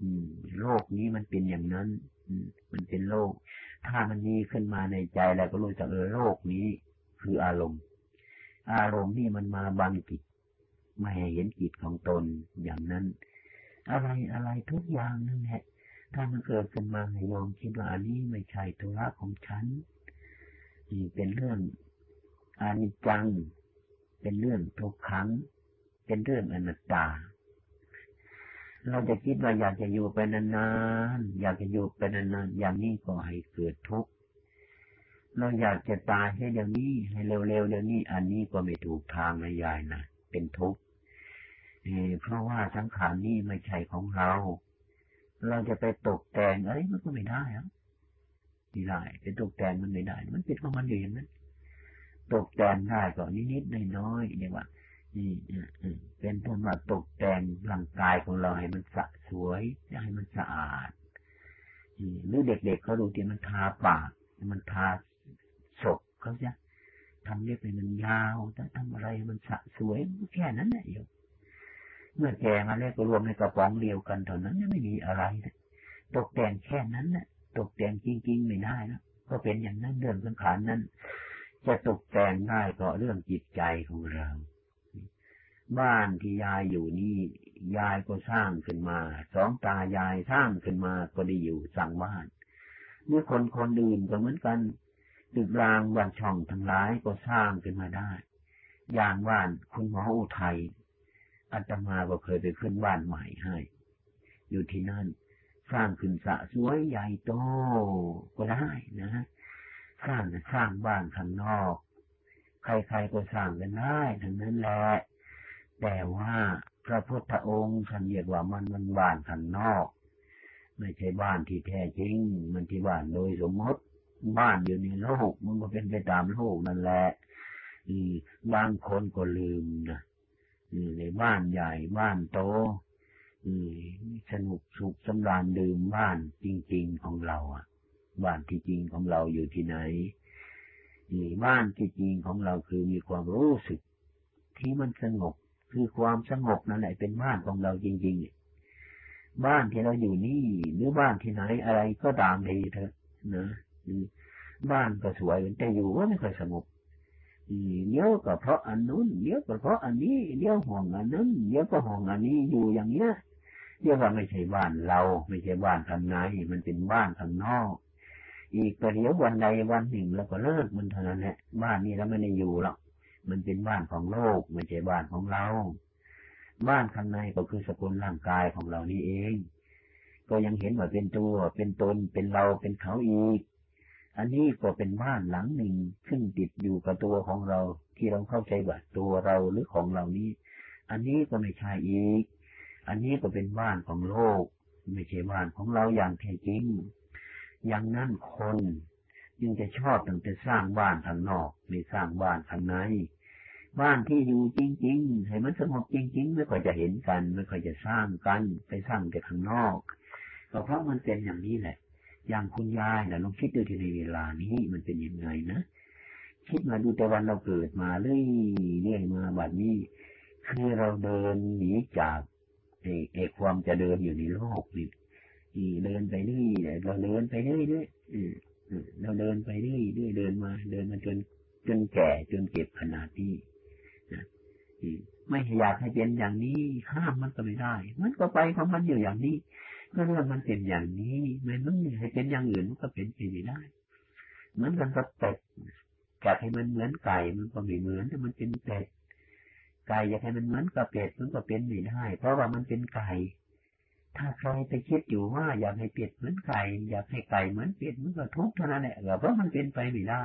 โลกนี้มันเป็นอย่างนั้นมันเป็นโลกถ้ามันมีขึ้นมาในใจแล้วก็รู้จักเออโลกนี้คืออารมณ์อารมณ์นี่มันมาบังจิตไม่ให้เห็นจิตของตนอย่างนั้นอะไรอะไรทุกอย่างนั่นแหละถ้ามันเกิดขึ้นมาให้ยอมคิดว่าอันนี้ไม่ใช่ธุระของฉันนี่เป็นเรื่องอนิจจังเป็นเรื่องทุกขังเป็นเรื่องอนัตตาเราจะคิดว่าอยากจะอยู่ไปนานๆอยากจะอยู่ไปนานๆอย่างนี้ก็ให้เกิดทุกข์เราอยากจะตายให้เดี๋ยวนี้ให้เร็วๆเดี๋ยวนี้อันนี้ก็ไม่ถูกทางนะยายนะเป็นทุกข์เพราะว่าสังขารนี้ไม่ใช่ของเราเราจะไปตกแต่งอะไรมันก็ไม่ได้ครับไม่ได้ไปตกแต่งมันไม่ได้มันเป็นของมันอยู่อย่างนั้นตกแต่งได้ก็นิดๆน้อยๆเรียกว่านี่เป็นต้นว่าตกแต่งร่างกายของเราให้มันสะสวยให้มันสะอาดหรือเด็กๆเขาดูที่มันทาปากมันทาศพเขาจะทำเล็บให้มันยาวแต่ทำอะไรมันสะสวยแค่นั้นแหละอยู่เมื่อแก่มาแล้วก็รวมในกระป๋องเดียวกันเท่านั้นไม่มีอะไรตกแต่งแค่นั้นแหละตกแต่งจริงๆไม่ได้นะก็เป็นอย่างนั้นเรื่องสังขารนั้นจะตกแต่งได้ก็เรื่องจิตใจของเราบ้านที่ยายอยู่นี่ยายก็สร้างขึ้นมาสองตายายสร้างขึ้นมาก็ได้อยู่สั่งบ้านเมื่อคนคนอื่นก็เหมือนกันตึกรางบ้านช่องทั้งหลายก็สร้างขึ้นมาได้อย่างบ้านคุณหมออุทัยอาตมาก็เคยไปขึ้นบ้านใหม่ให้อยู่ที่นั่นสร้างขึ้นสะสวยใหญ่โตก็ได้นะสร้างสร้างบ้านข้างนอกใครๆก็สร้างกันได้ทั้งนั้นแหละแต่ว่าพระพุทธองค์ท่านเรียกว่ามันมันบ้านข้างนอกไม่ใช่บ้านที่แท้จริงมันที่บ้านโดยสมมติบ้านอยู่ในโลกมันก็เป็นไปตามโลกนั่นแหละบางคนก็ลืมนะในบ้านใหญ่บ้านโตสนุกสุขสำราญดื่มบ้านจริงๆของเราอ่ะบ้านที่จริงของเราอยู่ที่ไหนบ้านที่จริงของเราคือมีความรู้สึกที่มันสงบคือความสงบนั่นแหละเป็นบ้านของเราจริงๆบ้านที่เราอยู่นี่หรือบ้านที่ไหนอะไรก็ตามทีเถอะนะบ้านก็สวยแต่อยู่ก็ไม่ค่อยสงบเดี๋ยวก็เพราะอันนู้นเดี๋ยวก็เพราะอันนี้เดี๋ยวห่วงอันนั้นเดี๋ยวก็ห่วงอันนี้อยู่อย่างเนี้ยเรียกว่าไม่ใช่บ้านเราไม่ใช่บ้านข้างในมันเป็นบ้านข้างนอกอีกประเดี๋ยววันใดวันหนึ่งเราก็เลิกมันเท่านั้นแหละบ้านนี้เราไม่ได้อยู่หรอกมันเป็นบ้านของโลกไม่ใช่บ้านของเราบ้านข้างในก็คือสกุลร่างกายของเรานี่เองก็ยังเห็นว่าเป็นตัวเป็นตนเป็นเราเป็นเขาอีกอันนี้ก็เป็นบ้านหลังหนึ่งซึ่งติดอยู่กับตัวของเราที่เราเข้าใจว่าตัวเราหรือของเรานี้อันนี้ก็ไม่ใช่อีกอันนี้ก็เป็นบ้านของโลกไม่ใช่บ้านของเราอย่างแท้จริงอย่างนั้นคนจึงจะชอบตั้งแต่สร้างบ้านข้างนอกไม่สร้างบ้านข้างในบ้านที่อยู่จริงๆให้มันสงบจริงๆไม่ค่อยจะเห็นกันไม่ค่อยจะสร้างกันไปสร้างแต่ข้างนอกก็เพราะมันเป็นอย่างนี้แหละอย่างคุณยายนะลองคิดดูที่ในเวลานี้มันเป็นยังไงนะคิดมาดูแต่วันเราเกิดมาเรื่อยเรื่อยมาบัดนี้คือเราเดินหนีจากไอ้ไอ้ความจะเดินอยู่ในโลกนี่เดินไปเรื่อยเราเดินไปเรื่อยเรื่อยเราเดินไปเรื่อยเรื่อยเดินมาเดินมาจนจนแก่จนเก็บขนาดนี้ไม่อยากให้เป็นอย่างนี้ห้ามมันก็ไม่ได้มันก็ไปของมันอยู่อย่างนี้ก็เรื่องมันเป็นอย่างนี้ไม่มึงให้เป็นอย่างอื่นมันก็เป็นไปไม่ได้เหมือนกันกับเป็ดอยากให้มันเหมือนไก่มันก็ไม่เหมือนแต่มันเป็นเป็ดไก่อยากให้มันเหมือนกับเป็ดมันก็เป็นไม่ได้เพราะว่ามันเป็นไก่ถ้าใครไปคิดอยู่ว่าอยากให้เป็ดเหมือนไก่อยากให้ไก่เหมือนเป็ดมันก็ทุกข์เท่านั้นแหละเพราะมันเป็นไปไม่ได้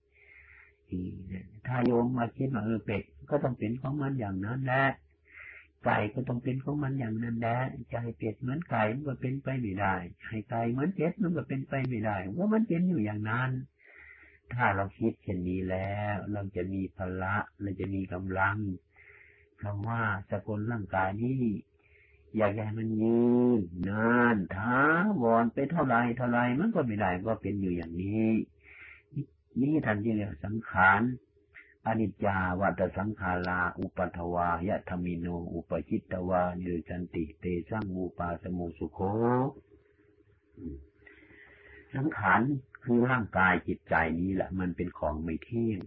ถ้าโยมมาคิดว่าเออเป็ดก็ต้องเป็นของมันอย่างนั้นแหละไก่ก็ต้องเป็นของมันอย่างนั้นแหละจะให้เป็ดเหมือนไก่มันก็เป็นไปไม่ได้ให้ไก่เหมือนเป็ดมันก็เป็นไปไม่ได้เพราะมันเป็นอยู่อย่างนั้นถ้าเราคิดเช่นนี้แล้วเราจะมีพละเราจะมีกำลังคำว่าสกุลร่างกายนี้อยากให้มันยืนนานท้าวอนไปเท่าไรเท่าไรมันก็ไม่ได้ก็เป็นอยู่อย่างนี้นี่ท่านจึงเรียกสังขารอนิจจาวัฏสังขาราอุปัฏฐวายะธรรมิโนอุปจิตตวานิรุชันติเตสังอุปาสโมสุโขสังขารคือร่างกายจิตใจนี้แหละมันเป็นของไม่เที่ยง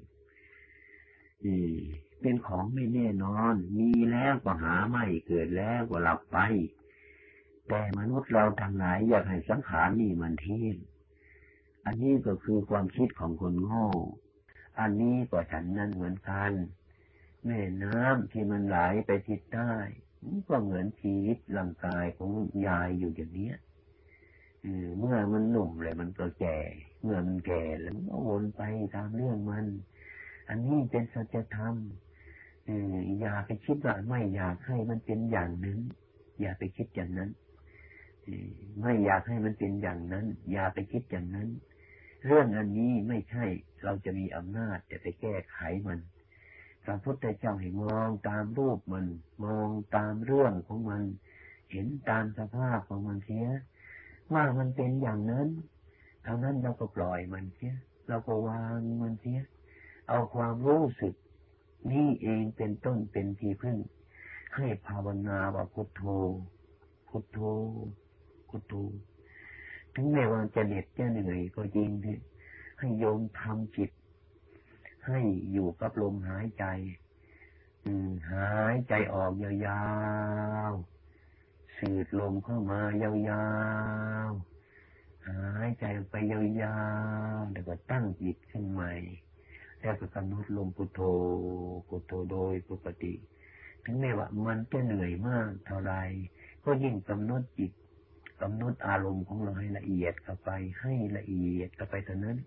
เป็นของไม่แน่นอนมีแล้วก็หาไม่เกิดแล้วก็หลับไปแต่มนุษย์เราทางไหนอยากให้สังขารนี่มันเที่ยงอันนี้ก็คือความคิดของคนโง่อันนี้ก็ฉันนั้นเหมือนกันแม่น้ำที่มันไหลไปทิศใต้ก็เหมือนชีวิตร่างกายของยายอยู่อย่างนี้เมื่อมันหนุ่มเลยมันก็แก่เมื่อมันแก่แล้วมันก็วนไปตามเรื่องมันอันนี้เป็นสัจธรรมอย่าไปคิดว่าไม่อยากให้มันเป็นอย่างนั้นอย่าไปคิดอย่างนั้นไม่อยากให้มันเป็นอย่างนั้นอย่าไปคิดอย่างนั้นเรื่องอันนี้ไม่ใช่เราจะมีอำนาจจะไปแก้ไขมันพระพุทธเจ้าให้มองตามรูปมันมองตามเรื่องของมันเห็นตามสภาพของมันเสียว่ามันเป็นอย่างนั้นเท่านั้นเราก็ปล่อยมันเสียเราก็วางมันเสียเอาความรู้สึกนี่เองเป็นต้นเป็นที่พึ่งให้ภาวนาว่าพุทโธพุทโธพุทโธถึงแม้ว่าจะเหน็ดจะเหนื่อยก็จริงที่ให้โยมทำจิตให้อยู่กับลมหายใจหายใจออกยาวๆสูดลมเข้ามายาวๆหายใจออกไปยาวๆแล้วก็ตั้งจิตขึ้นใหม่แล้วก็กำหนดลมพุทโธพุทโธโดยปกติถึงแม้ว่ามันจะเหนื่อยมากเท่าไรก็ยิ่งกำหนดจิตกำหนดอารมณ์ของเราให้ละเอียดเข้าไปให้ละเอียดเข้าไปเท่านั้น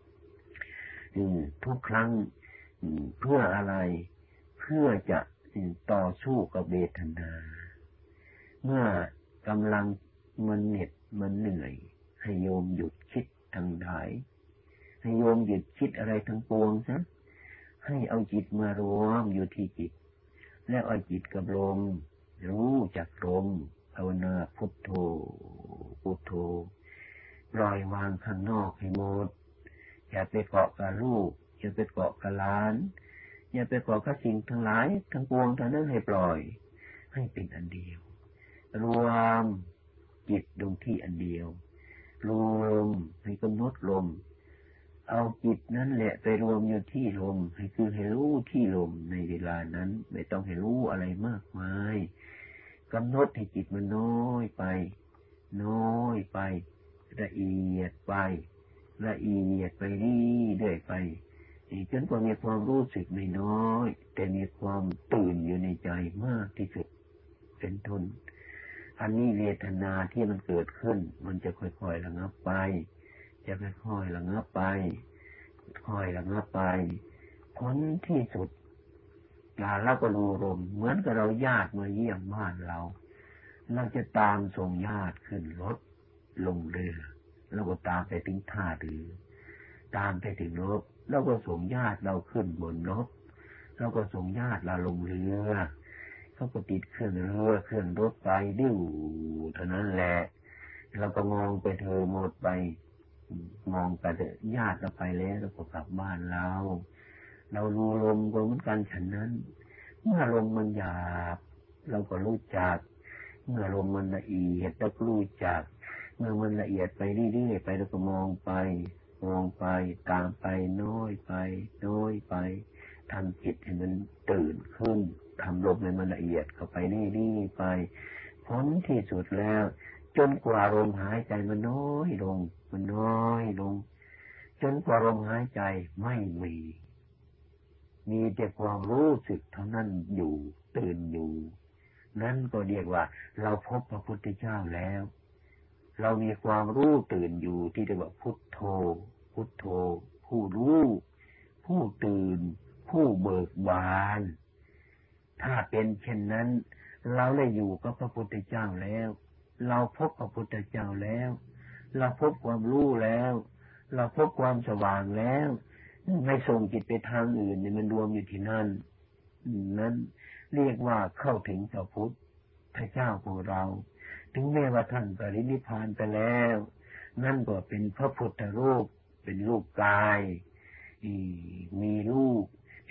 ทุกครั้งเพื่ออะไรเพื่อจะต่อสู้กับเวทนาเมื่อกำลังมันเหน็ดมันเหนื่อยให้โยมหยุดคิดทั้งหลายให้โยมหยุดคิดอะไรทั้งปวงซะให้เอาจิตมารวมอยู่ที่จิตแล้วเอาจิตกับลมรู้จักลมภาวนาพุทโธพุทโธปล่อยวางข้างนอกให้หมดอย่าไปเกาะกับลูกอย่าไปเกาะกับหลานอย่าไปเกาะกับสิ่งทั้งหลายทั้งปวงทั้งนั้นให้ปล่อยให้เป็นอันเดียวรวมจิตลงที่อันเดียวรวมให้กำหนดลมเอาจิตนั้นแหละไปรวมอยู่ที่ลมให้คือให้รู้ที่ลมในเวลานั้นไม่ต้องให้รู้อะไรมากมายกำหนดให้จิตมันน้อยไปน้อยไปละเอียดไปละเอียดไปเรื่อยๆไปจนกว่ามีความรู้สึกไม่น้อยแต่มีความตื่นอยู่ในใจมากที่สุดเป็นทนอันนี้เวทนาที่มันเกิดขึ้นมันจะค่อยๆระงับไปจะค่อยๆระงับไปค่อยระงับไปผลที่สุดเราก็รู้ลมเหมือนกับเราญาติมาเยี่ยมบ้านเราเราจะตามส่งญาติขึ้นรถลงเรือเราก็ตามไปถึงท่าเรือตามไปถึงรถเราก็ส่งญาติเราขึ้นบนรถเราก็ส่งญาติเราลงเรือเขาก็ติดเครื่องเรือเครื่องรถไปดิ้วเท่านั้นแหละเราก็มองไปเธอหมดไปมองไปแต่ญาติเราไปแล้วเราก็กลับบ้านเราเรารู้ลมก็เหมือนกันฉันนั้นเมื่อลมมันหยาบเราก็รู้จักเมื่อลมมันละเอียดเราก็รู้จักเมื่อมันละเอียดไปเรื่อยๆไปเราก็มองไปมองไปตามไปน้อยไปน้อยไปทำจิตให้มันตื่นขึ้นทำลมให้มันละเอียดเข้าไปเรื่อยๆไปผลที่สุดแล้วจนกว่าลมหายใจมันน้อยลงมันน้อยลงจนกว่าลมหายใจไม่มีมีแต่ความรู้สึกเท่านั้นอยู่ตื่นอยู่นั่นก็เรียกว่าเราพบพระพุทธเจ้าแล้วเรามีความรู้ตื่นอยู่ที่เรียกว่าพุทโธพุทโธผู้รู้ผู้ตื่นผู้เบิกบานถ้าเป็นเช่นนั้นเราได้อยู่กับพระพุทธเจ้าแล้วเราพบพระพุทธเจ้าแล้วเราพบความรู้แล้วเราพบความสว่างแล้วไม่ส่งจิตไปทางอื่นเนี่ยมันรวมอยู่ที่นั่นนั้นเรียกว่าเข้าถึงพระพุทธเจ้าของเราถึงแม้ว่าท่านปรินิพพานไปแล้วนั่นก็เป็นพระพุทธรูปเป็นรูปกายมีรูป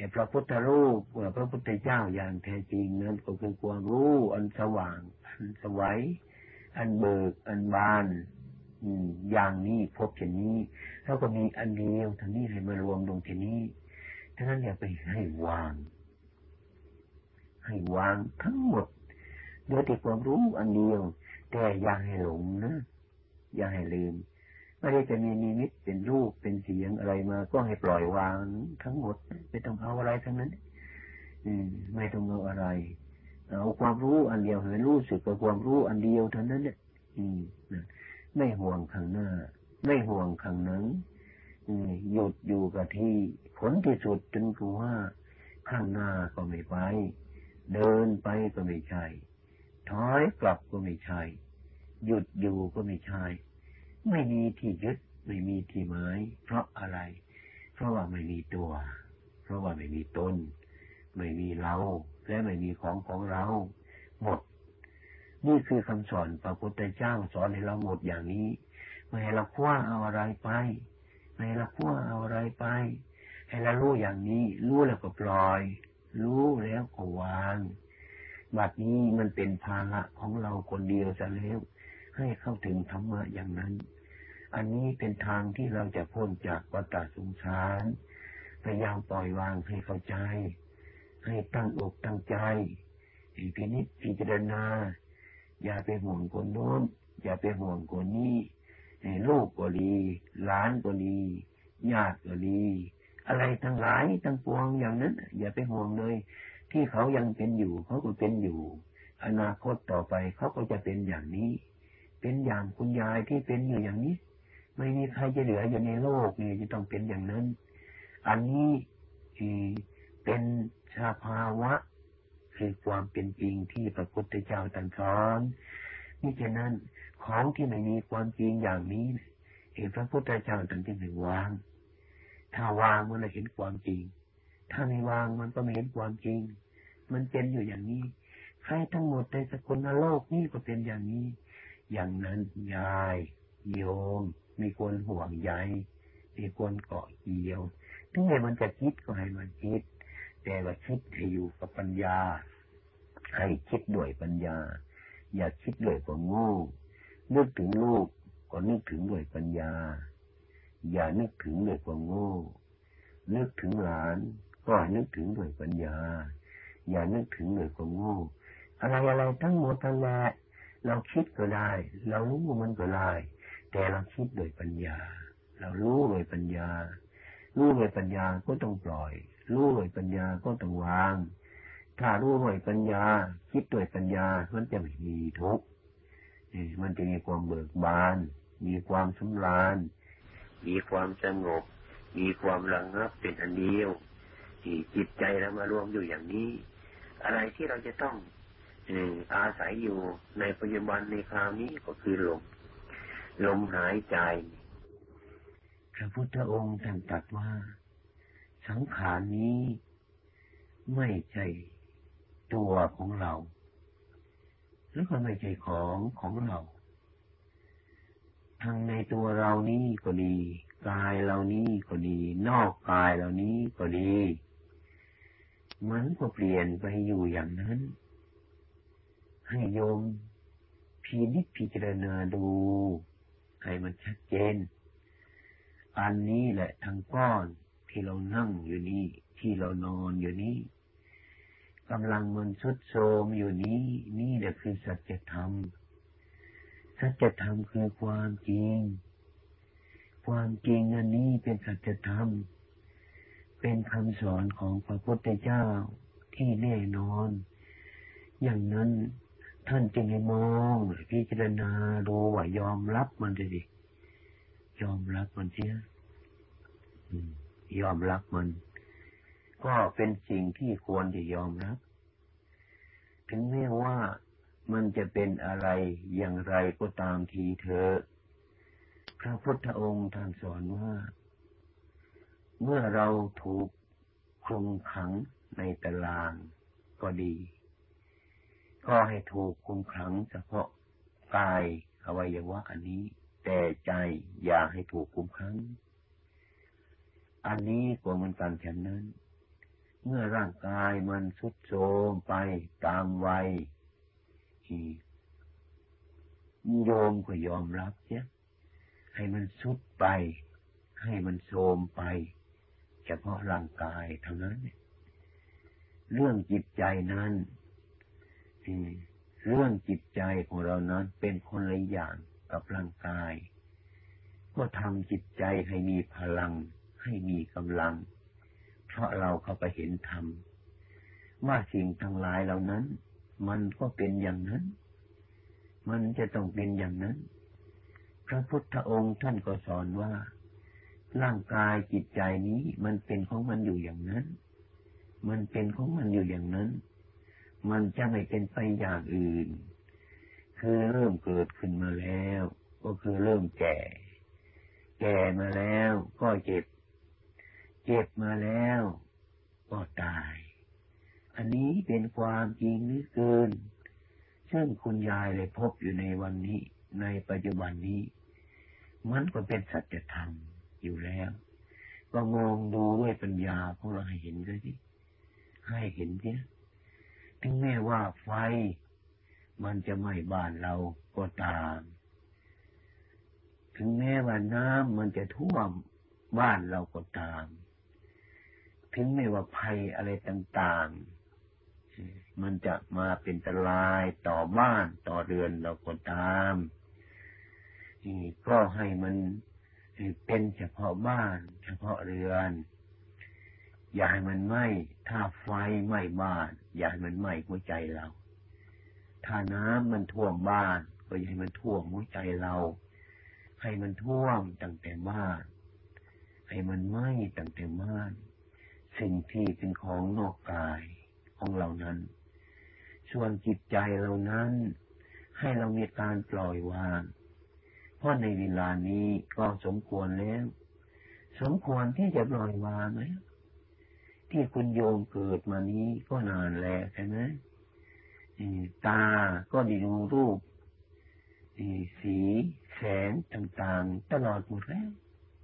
พระพุทธรูปพระพุทธเจ้าอย่างแท้จริงนั้นก็คือความรู้อันสว่างอันสวัยอันเบิกอันบานอย่างนี้พบอย่างนี้แล้วก็มีอันเดียวทั้งนี้ให้มารวมลงที่นี้ฉะนั้นอย่าไปให้วางให้วางทั้งหมดโดยที่ความรู้อันเดียวแต่อย่าให้หลงนะอย่าให้ลืมไม่ได้จะมีนิมิตเป็นรูปเป็นเสียงอะไรมาก็ให้ปล่อยวางทั้งหมดไม่ต้องเอาอะไรทั้งนั้นไม่ต้องเอาอะไรเอาความรู้อันเดียวให้รู้สึกกับความรู้อันเดียวเท่านั้นเนี่ยไม่ห่วงข้างหน้าไม่ห่วงข้างหลังหยุดอยู่กับที่ผลที่สุดจนกระทั่งว่าข้างหน้าก็ไม่ไปเดินไปก็ไม่ใช่ถอยกลับก็ไม่ใช่หยุดอยู่ก็ไม่ใช่ไม่มีที่ยึดไม่มีที่หมายเพราะอะไรเพราะว่าไม่มีตัวเพราะว่าไม่มีตนไม่มีเราและไม่มีของของเราหมดนี่คือคำสอนพระพุทธเจ้าสอนให้เราหมดอย่างนี้ไม่ให้เราคว้าเอาอะไรไปไม่ให้เราคว้าเอาอะไรไปให้เรารู้อย่างนี้รู้แล้วก็ปล่อยรู้แล้วก็วางบัดนี้มันเป็นภาระของเราคนเดียวซะแล้วให้เข้าถึงธรรมะอย่างนั้นอันนี้เป็นทางที่เราจะพ้นจากวัฏสงสารพยายามปล่อยวางให้เข้าใจให้ตั้งอกตั้งใจให้พินิจพิจารณาอย่าไปห่วงคนโน้นอย่าไปห่วงคนนี้ลูกก็ดีหลานก็ดีญาติก็ดีอะไรทั้งหลายทั้งปวงอย่างนั้นอย่าไปห่วงเลยที่เขายังเป็นอยู่เขาก็เป็นอยู่อนาคตต่อไปเขาก็จะเป็นอย่างนี้เป็นอย่างคุณยายที่เป็นอยู่อย่างนี้ไม่มีใครจะเหลืออยู่ในโลกนี้จะต้องเป็นอย่างนั้นอันนี้เป็นสภาวะคือความเป็นจริงที่พระพุทธเจ้าตรัสสอนนี่ฉะนั้นของที่ไม่มีความจริงอย่างนี้เห็นพระพุทธเจ้าตรัสจึงให้วางถ้าวางมันจะเห็นความจริงถ้าไม่วางมันก็ไม่เห็นความจริงมันเป็นอยู่อย่างนี้ใครทั้งหมดในสกุลโลกนี้ก็เป็นอย่างนี้อย่างนั้นยายโยมมีคนห่วงใยมีคนเกาะเกี่ยวถึงแม้มันจะคิดก็ให้มันคิดแต่ว่าคิดให้อยู่กับปัญญาให้คิดด้วยปัญญาอย่าคิดด้วยความโง่นึกถึงลูกก็นึกถึงด้วยปัญญาอย่านึกถึงด้วยความโง่นึกถึงหลานก็นึกถึงด้วยปัญญาอย่านึกถึงด้วยความโง่อะไรอะไรทั้งหมดทั้งแหละเราคิดก็ได้เรารู้มันก็ได้แต่เราคิดโดยปัญญาเรารู้โดยปัญญารู้โดยปัญญาก็ต้องปล่อยรู้โดยปัญญาก็ต้องวางถ้ารู้โดยปัญญาคิดโดยปัญญามันจะไม่มีทุกข์มันจะมีความเบิกบานมีความสำราญมีความสงบมีความระงับเป็นอันเดียวที่จิตใจเรามารวมอยู่อย่างนี้อะไรที่เราจะต้องอาศัยอยู่ในปัจจุบันในคราวนี้ก็คือลมลมหายใจพระพุทธองค์ท่านตรัสว่าสังขารนี้ไม่ใช่ตัวของเราแล้วก็ไม่ใช่ของของเราทั้งในตัวเรานี้ก็ดีกายเรานี้ก็ดีนอกกายเรานี้ก็ดีมันก็เปลี่ยนไปอยู่อย่างนั้นให้โยมพินิจพิจารณาดูให้มันชัดเจนอันนี้แหละทั้งก้อนที่เรานั่งอยู่นี่ที่เรานอนอยู่นี่กำลังมันทรุดโทรมอยู่นี้นี่แหละคือสัจธรรมสัจธรรมคือความจริงความจริงอันนี้เป็นสัจธรรมเป็นคำสอนของพระพุทธเจ้าที่แน่นอนอย่างนั้นท่านจึงให้มองพิจารณาดูว่ายอมรับมันสิยอมรับมันเสียยอมรับมันก็เป็นสิ่งที่ควรจะยอมรับถึงแม้ว่ามันจะเป็นอะไรอย่างไรก็ตามทีเถอะพระพุทธองค์ท่านสอนว่าเมื่อเราถูกคลุมขังในตารางก็ดีก็ให้ถูกคุมขังเฉพาะกายอวัยวะอันนี้แต่ใจอย่าให้ถูกคุมขังอันนี้ก็เหมือนกันฉะนั้นเมื่อร่างกายมันทรุดโทรมไปตามวัยโยมก็ยอมรับเสียให้มันทรุดไปให้มันโทรมไปเฉพาะร่างกายเท่านั้นเรื่องจิตใจนั้นเรื่องจิตใจของเรานั้นเป็นคนละอย่างกับร่างกายก็ทำจิตใจให้มีพลังให้มีกำลังเพราะเราเข้าไปเห็นธรรมว่าสิ่งทั้งหลายเหล่านั้นมันก็เป็นอย่างนั้นมันจะต้องเป็นอย่างนั้นพระพุทธองค์ท่านก็สอนว่าร่างกายจิตใจนี้มันเป็นของมันอยู่อย่างนั้นมันเป็นของมันอยู่อย่างนั้นมันจะไม่เป็นไปอย่างอื่นคือเริ่มเกิดขึ้นมาแล้วก็คือเริ่มแก่แก่มาแล้วก็เจ็บเจ็บมาแล้วก็ตายอันนี้เป็นความจริงเหลือเกินซึ่งคุณยายเลยพบอยู่ในวันนี้ในปัจจุบันนี้มันก็เป็นสัจธรรมอยู่แล้วก็มองดูด้วยปัญญาของเราให้เห็นด้วยสิให้เห็นเนี่ยถึงแม้ว่าไฟมันจะไหม้บ้านเราก็ตามถึงแม้ว่าน้ำมันจะท่วมบ้านเราก็ตามถึงแม้ว่าภัยอะไรต่างๆมันจะมาเป็นอันตรายต่อบ้านต่อเรือนเราก็ตามก็ให้มันเป็นเฉพาะบ้านเฉพาะเรือนอย่าให้มันไหม้ถ้าไฟไหม้บ้านอย่าให้มันไหม้หัวใจเราถ้าน้ำมันท่วมบ้านก็อย่าให้มันท่วมหัวใจเราให้มันท่วมตั้งแต่บ้านให้มันไหม้ตั้งแต่บ้านสิ่งที่เป็นของนอกกายของเรานั้นส่วนจิตใจเรานั้นให้เรามีการปล่อยวางเพราะในเวลานี้ก็สมควรแล้วสมควรที่จะปล่อยวางแล้วที่คุณโยมเกิดมานี้ก็นานแล้วใช่ไหมตาก็ได้ดูรูปสีแสงต่างๆตลอดหมดแล้ว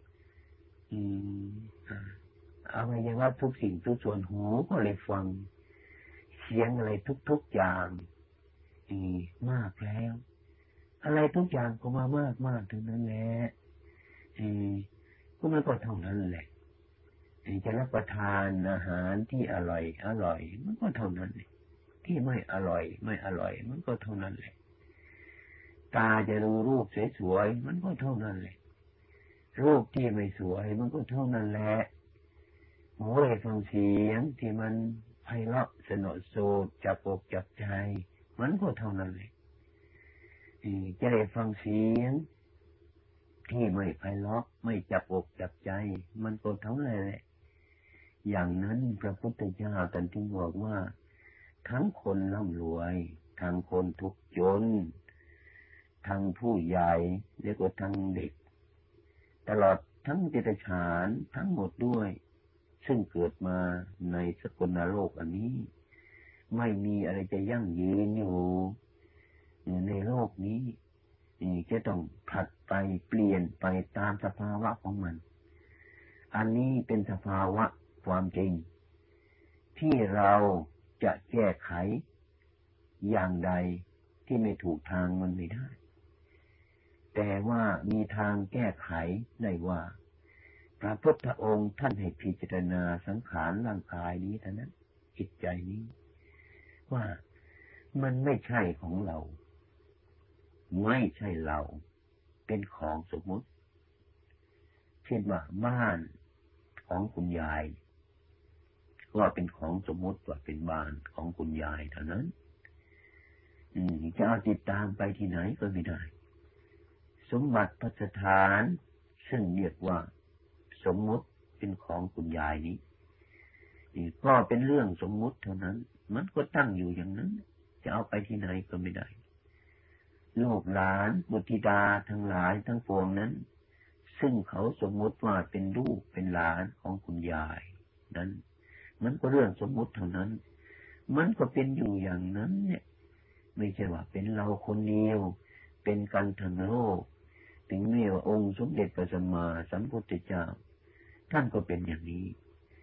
เอาไว้ยังว่าทุกสิ่งทุกส่วนหูก็เลยฟังเสียงอะไรทุกๆอย่างมากแล้วอะไรทุกอย่างก็มามากมากถึงนั้นแหละก็มันก็เท่านั้นแหละจะรับประทานอาหารที่อร่อยอร่อยมันก็เท่านั้นแหละที่ไม่อร่อยไม่อร่อยมันก็เท่านั้นแหละตาจะดูรูปสวยๆมันก็เท่านั้นแหละรูปที่ไม่สวยมันก็เท่านั้นแหละหูได้ฟังเสียงที่มันไพเราะสนอโสดจับอกจับใจมันก็เท่านั้นแหละจะได้ฟังเสียงที่ไม่ไพเราะไม่จับอกจับใจมันก็เท่านั้นแหละอย่างนั้นพระพุทธเจ้าตรัสถึงบอกว่าทั้งคนร่ำรวยทั้งคนทุกข์จนทั้งผู้ใหญ่และก็ทั้งเด็กตลอดทั้งเดรัจฉานทั้งหมดด้วยซึ่งเกิดมาในสกลโลกอันนี้ไม่มีอะไรจะยั่งยืนอยู่ในโลกนี้จะต้องผลัดไปเปลี่ยนไปตามสภาวะของมันอันนี้เป็นสภาวะความจริงที่เราจะแก้ไขอย่างใดที่ไม่ถูกทางมันไม่ได้แต่ว่ามีทางแก้ไขได้ว่าพระพุทธองค์ท่านให้พิจารณาสังขารร่างกายนี้เท่านั้นจิตใจนี้ว่ามันไม่ใช่ของเราไม่ใช่เราเป็นของสมมุติเช่นว่าบ้านของคุณยายก็เป็นของสมมุติว่าเป็นบ้านของคุณยายเท่านั้นจะเอาติดตามไปที่ไหนก็ไม่ได้สมบัติพัสถานซึ่งเรียกว่าสมมุติเป็นของคุณยายนี้ก็เป็นเรื่องสมมุติเท่านั้นมันก็ตั้งอยู่อย่างนั้นจะเอาไปที่ไหนก็ไม่ได้ลูกหลานบุตรธิดาทั้งหลายทั้งปวงนั้นซึ่งเขาสมมุติว่าเป็นลูกเป็นหลานของคุณยายนั้นมันก็เรื่องสมมุติเท่านั้นมันก็เป็นอยู่อย่างนั้นเนี่ยไม่ใช่ว่าเป็นเราคนเดียวเป็นกันทั้งโลกถึงแม้ว่าองค์สมเด็จพระสัมมาสัมพุทธเจ้าท่านก็เป็นอย่างนี้พ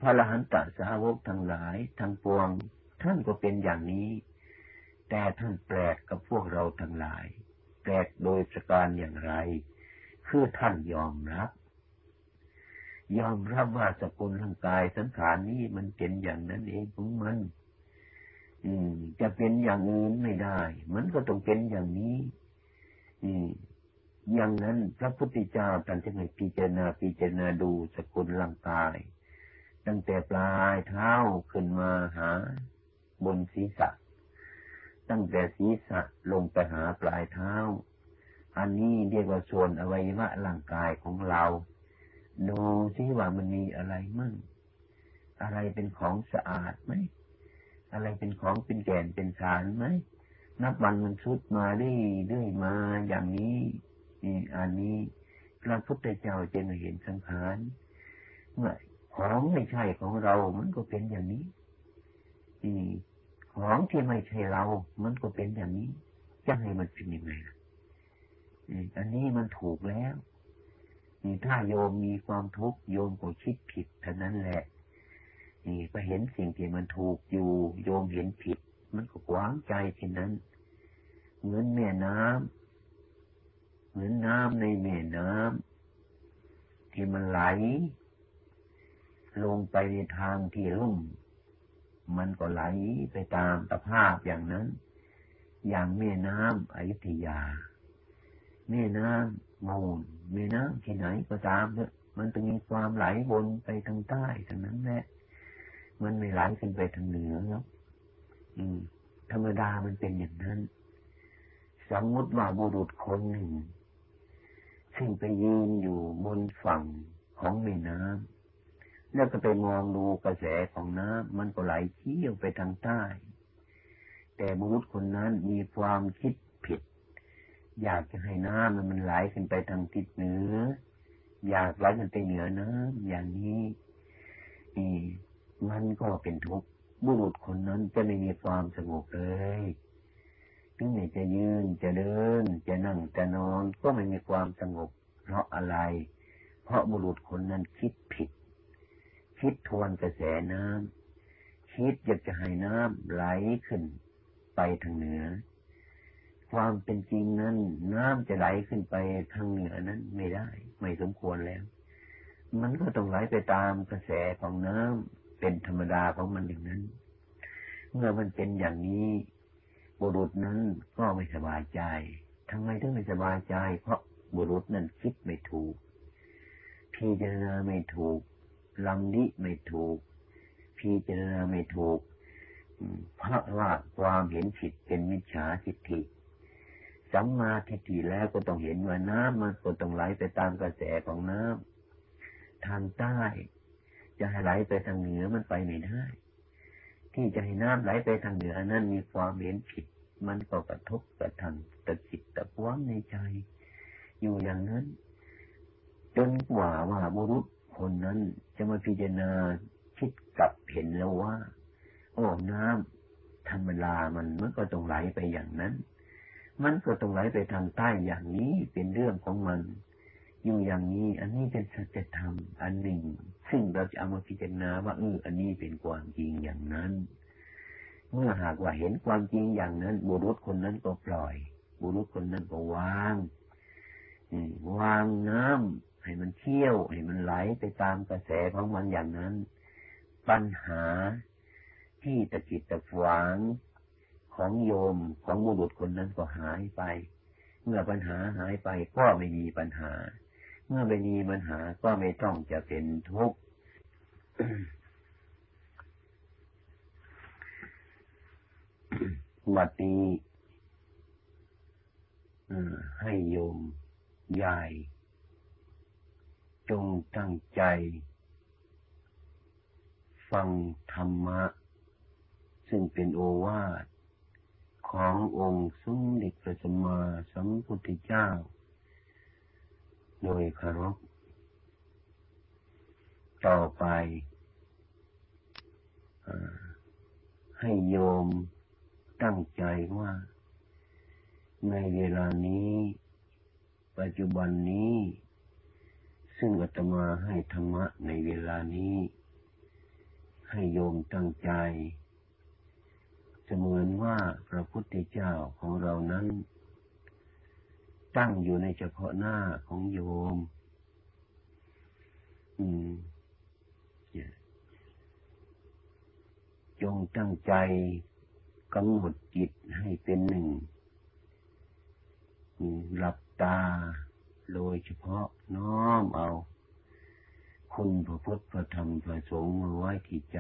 พระอรหันตสาวกทั้งหลายทั้งปวงท่านก็เป็นอย่างนี้แต่ท่านแปลกกับพวกเราทั้งหลายแปลกโดยประการอย่างไรคือท่านยอมรับยอมรับว่าสกุลร่างกายสังขารนี้มันเป็นอย่างนั้นเองของมันอืมจะเป็นอย่างอื่นไม่ได้มันก็ต้องเป็นอย่างนี้อืมอย่างนั้นพระพุทธเจ้าท่านจึงให้พิจารณาพิจารณาดูสกุลร่างกายตั้งแต่ปลายเท้าขึ้นมาหาบนศีรษะตั้งแต่ศีรษะลงไปหาปลายเท้าอันนี้เรียกว่าส่วนอวัยวะร่างกายของเราดูซิว่ามันมีอะไรมั่งอะไรเป็นของสะอาดไหมอะไรเป็นของเป็นแก่นเป็นสารไหมนับวันมันชุดมาเรื่อยๆมาอย่างนี้อันนี้พระพุทธเจ้าจึงเห็นสังขารเมื่อของไม่ใช่ของเรามันก็เป็นอย่างนี้ของที่ไม่ใช่เรามันก็เป็นอย่างนี้จะให้มันเป็นยังไงล่ะอันนี้มันถูกแล้วถ้าโยมมีความทุกข์โยมก็คิดผิดเท่านั้นแหละนี่ไปเห็นสิ่งที่มันถูกอยู่โยมเห็นผิดมันก็วางใจเช่นนั้นเหมือนแม่น้ำเหมือนน้ำในแม่น้ำที่มันไหลลงไปในทางที่ลุ่มมันก็ไหลไปตามสภาพอย่างนั้นอย่างแม่น้ำอยุธยาแม่น้ำมูลแม่น้ำที่ไหนก็ตามเถอะมันต้องมีความไหลวนไปทางใต้ทางนั้นแหละมันไม่ไหลขึ้นไปทางเหนือครับธรรมดามันเป็นอย่างนั้นสมมติว่าบุรุษคนหนึ่งซึ่งไปยืนอยู่บนฝั่งของแม่น้ำแล้วก็ไปมองดูกระแสของน้ำมันก็ไหลเชี่ยวไปทางใต้แต่บุรุษคนนั้นมีความคิดผิดอยากจะให้น้ำมันไหลขึ้นไปทางทิศเหนืออยากไหลขึ้นไปเหนือน้ำอย่างนี้มันก็เป็นทุกข์บุรุษคนนั้นจะไม่มีความสงบเลยถึงแม้จะยืนจะเดินจะนั่งจะนอนก็ไม่มีความสงบเพราะอะไรเพราะบุรุษคนนั้นคิดผิดคิดทวนกระแสน้ำคิดอยากจะให้น้ำไหลขึ้นไปทางเหนือความเป็นจริงนั้นน้ำจะไหลขึ้นไปทางเหนือนั้นไม่ได้ไม่สมควรแล้วมันก็ต้องไหลไปตามกระแสของน้ำเป็นธรรมดาของมันอย่างนั้นเมื่อมันเป็นอย่างนี้บุรุษนั้นก็ไม่สบายใจทำไมถึงไม่สบายใจเพราะบุรุษนั้นคิดไม่ถูกพิจารณาไม่ถูกลำดิไม่ถูกพิจารณาไม่ถูกเพราะว่าความเห็นผิดเป็นมิจฉาทิฏฐิสัมมาทิฏฐิแล้วก็ต้องเห็นว่าน้ำมันก็ต้องไหลไปตามกระแสของน้ำทางใต้จะให้ไหลไปทางเหนือมันไปไม่ได้ที่จะให้น้ำไหลไปทางเหนือนั้นมีความเห็นผิดมันก็กระทบกระทั่งตะจิตตะปวงในใจอยู่อย่างนั้นจนกว่าว่าบุรุษคนนั้นจะมาพิจารณาคิดกลับเห็นแล้วว่าโอ้น้ำธรรมดามันมันก็ต้องไหลไปอย่างนั้นมันก็ต้องไหลไปทางใต้อย่างนี้เป็นเรื่องของมันอยู่อย่างนี้อันนี้เป็นสัจธรรมอันหนึ่งซึ่งเราจะเอามาพิจารณาว่าเอออันนี้เป็นความจริงอย่างนั้นเมื่อหากว่าเห็นความจริงอย่างนั้นบุรุษคนนั้นก็ปล่อยบุรุษคนนั้นก็วางวางน้ำให้มันเชี่ยวให้มันไหลไปตามกระแสของมันอย่างนั้นปัญหาที่ตะกิดตะขวางของโยมของบุรุษคนนั้นก็หายไปเมื่อปัญหาหายไปก็ไม่มีปัญหาเมื่อไม่มีปัญหาก็ไม่ต้องจะเป็นทุกข์ บัดนี้ให้โยมยายจงตั้งใจฟังธรรมะซึ่งเป็นโอวาทขององค์สมเด็จพระสัมมาสัมพุทธเจ้าโดยเคารพต่อไปให้โยมตั้งใจว่าในเวลานี้ปัจจุบันนี้ซึ่งอาตมาให้ธรรมะในเวลานี้ให้โยมตั้งใจเสมือนว่าพระพุทธเจ้าของเรานั้นตั้งอยู่ในเฉพาะหน้าของโยมอืมจงตั้งใจกำหนดจิตให้เป็นหนึ่งหลับตาโดยเฉพาะน้อมเอาคุณพระพุทธพระธรรมพระสงฆ์มาไว้ที่ใจ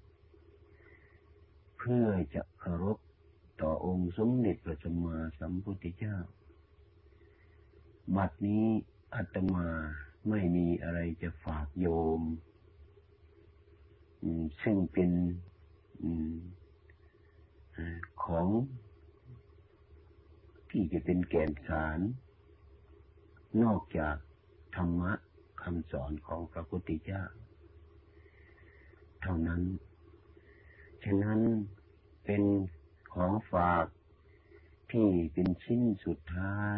เพื่อจะเคารพต่อองค์สมเด็จพระสัมมาสัมพุทธเจ้าบัดนี้อาตมาไม่มีอะไรจะฝากโยมซึ่งเป็นของที่จะเป็นแก่นสารนอกจากธรรมะคำสอนของพระพุทธเจ้าเท่านั้นฉะนั้นเป็นของฝากที่เป็นชิ้นสุดท้าย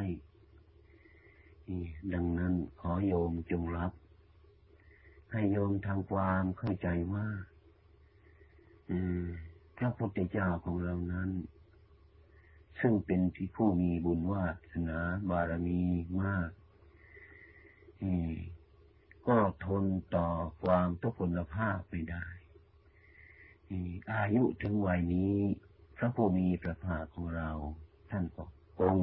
ดังนั้นขอโยมจงรับให้โยมทำความเข้าใจว่าพระพุทธเจ้าของเรานั้นซึ่งเป็นที่ผู้มีบุญวาสนาบารมีมากก็ทนต่อความทุกข์พลภาพไม่ได้อายุถึงวัยนี้พระผู้มีพระภาคของเราท่านก็ปรง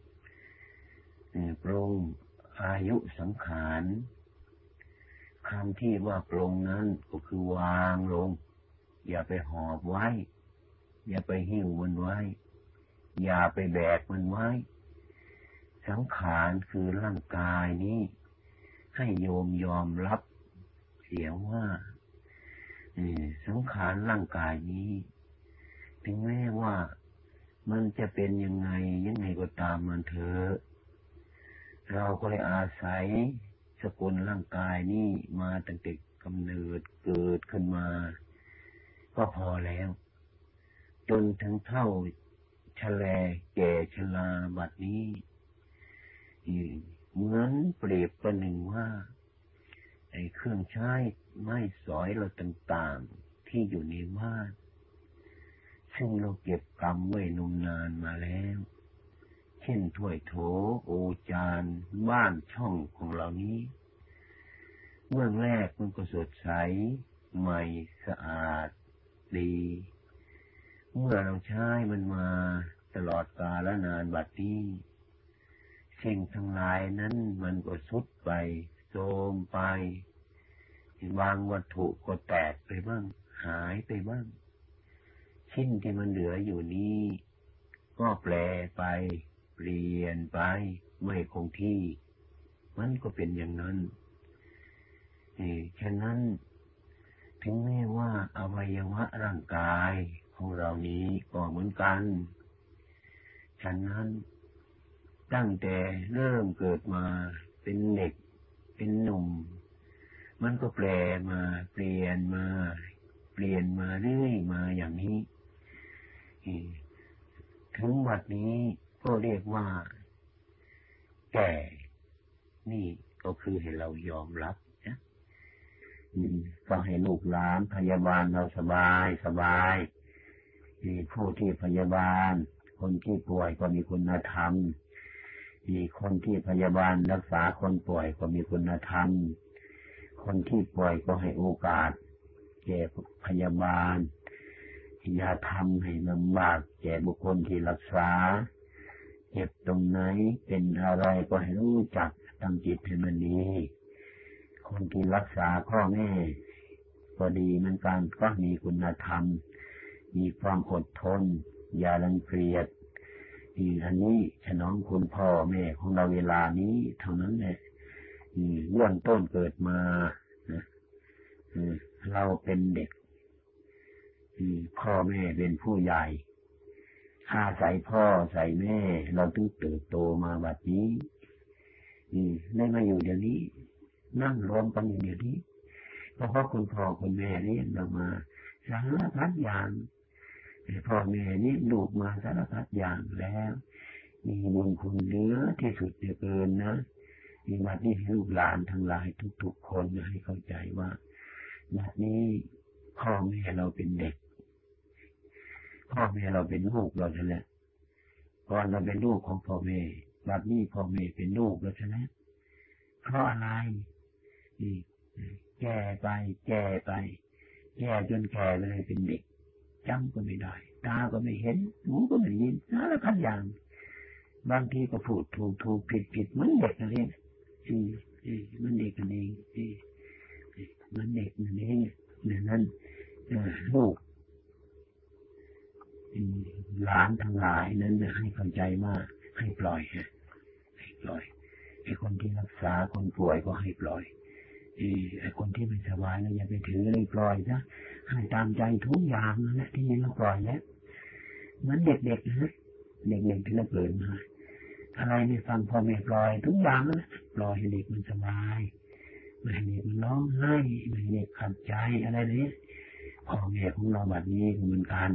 ปรงอายุสังขารคำที่ว่าปรงนั้นก็คือวางลงอย่าไปหอบไว้อย่าไปหิ้วมันไว้อย่าไปแบกมันไว้สังขารคือร่างกายนี้ให้โยมยอมรับเสียว่าสังขารร่างกายนี้ถึงแม้ว่ามันจะเป็นยังไงยังไงก็ตามมันเถอะเราก็เลยอาศัยสกุลร่างกายนี้มาตั้งแต่กำเนิดเกิดขึ้นมาก็พอแล้วจนถึงเท่าชแลแก่ชราบัดนี้เหมือนเปรียบประหนึ่งว่าไอ้เครื่องใช้ไม้สอยเราต่างๆที่อยู่ในบ้านซึ่งเราเก็บกรรมไว้นมนานมาแล้วเช่นถ้วยโถโอจานบ้านช่องของเรานี้เมื่อแรกมันก็สดใสใหม่สะอาดดีเมื่อเราใช้มันมาตลอดกาลนานบัดนี้สิ่งทั้งหลายนั้นมันก็ทรุดไปโทรมไปบางวัตถุก็แตกไปบ้างหายไปบ้างชิ้นที่มันเหลืออยู่นี้ก็แปรไปเปลี่ยนไปไม่คงที่มันก็เป็นอย่างนั้นฉะนั้นถึงแม้ว่าอวัยวะร่างกายของเรานี้ก็เหมือนกันฉะนั้นตั้งแต่เริ่มเกิดมาเป็นเด็กเป็นหนุ่มมันก็แปรมาเปลี่ยนมาเปลี่ยนมาเรื่อยมาอย่างนี้ถึงบัดนี้ก็เรียกว่าแก่นี่ก็คือให้เรายอมรับนะก็ให้ลูกหลานพยาบาลเราสบายสบายผู้ที่พยาบาลคนที่ป่วยก็มีคุณธรรมมีคนที่พยาบาลรักษาคนป่วยก็มีคุณธรรมคนที่ป่วยก็ให้โอกาสแก่พยาบาลอย่าทำให้ลำบากแก่บุคคลที่รักษาเจ็บตรงไหนเป็นอะไรก็ให้รู้จักตั้งจิตให้มันดีคนที่รักษาพ่อแม่ก็ดีเหมือนกันก็มีคุณธรรมมีความอดทนอย่ารังเกียจอันนี้ฉนองคุณพ่อแม่ของเราเวลานี้เท่านั้นแหละเริ่มต้นเกิดมาเราเป็นเด็กพ่อแม่เป็นผู้ใหญ่อาศัยพ่อใส่แม่เราต้องเติบโตมาแบบนี้ได้มาอยู่เดี๋ยวนี้นั่งรวมกันอยู่เดี๋ยวนี้เพราะคุณพ่อคุณแม่นี่เรามาสารพัดอย่างพ่อแม่นี่ลูกมาสารพัดอย่างแล้วมีบุญคุณเหลือที่สุดเหลือเกินนะมีบัดนี้ลูกหลานทั้งหลายทุกๆคนให้เข้าใจว่าบัดนี้พ่อแม่เราเป็นเด็กพ่อแม่เราเป็นลูกเราใช่ไหมก่อนเราเป็นลูกของพ่อแม่บัดนี้พ่อแม่เป็นลูกเราใช่ไหมเพราะอะไรนี่แก่ไปแก่ไปแก่จนแก่เลยเป็นเด็กจำก็ไม่ได้ตาก็ไม่เห็นหูก็ไม่ยินสารพัดอย่างบางทีก็พูดถูกถูกผิดผิดเหมือนเด็กนั่นเองอืมอืมมันเด็กนั่นเองอืมมันเด็กนั่นเองเนี่ยนั่นลูกหลานทั้งหลายนั้นให้เข้าใจมากให้ปล่อยฮะให้ปล่อยไอ้คนที่รักษาคนป่วยก็ให้ปล่อยไอ้คนที่ไม่สบายนะอย่าไปถือเลยปล่อยนะให้ตามใจทุกอย่างนั่นแหละที่นี่เราปล่อยแล้วเหมือนเด็กๆนะเด็กๆที่เราเกิดมาอะไรไม่ฟังพ่อแม่ปล่อยทุกอย่างนั่นแหละปล่อยให้เด็กมันสบายไม่ให้เด็กมันร้องไห้ไม่ให้เด็กขัดใจอะไรนี้พ่อแม่ของเราแบบนี้เหมือนกัน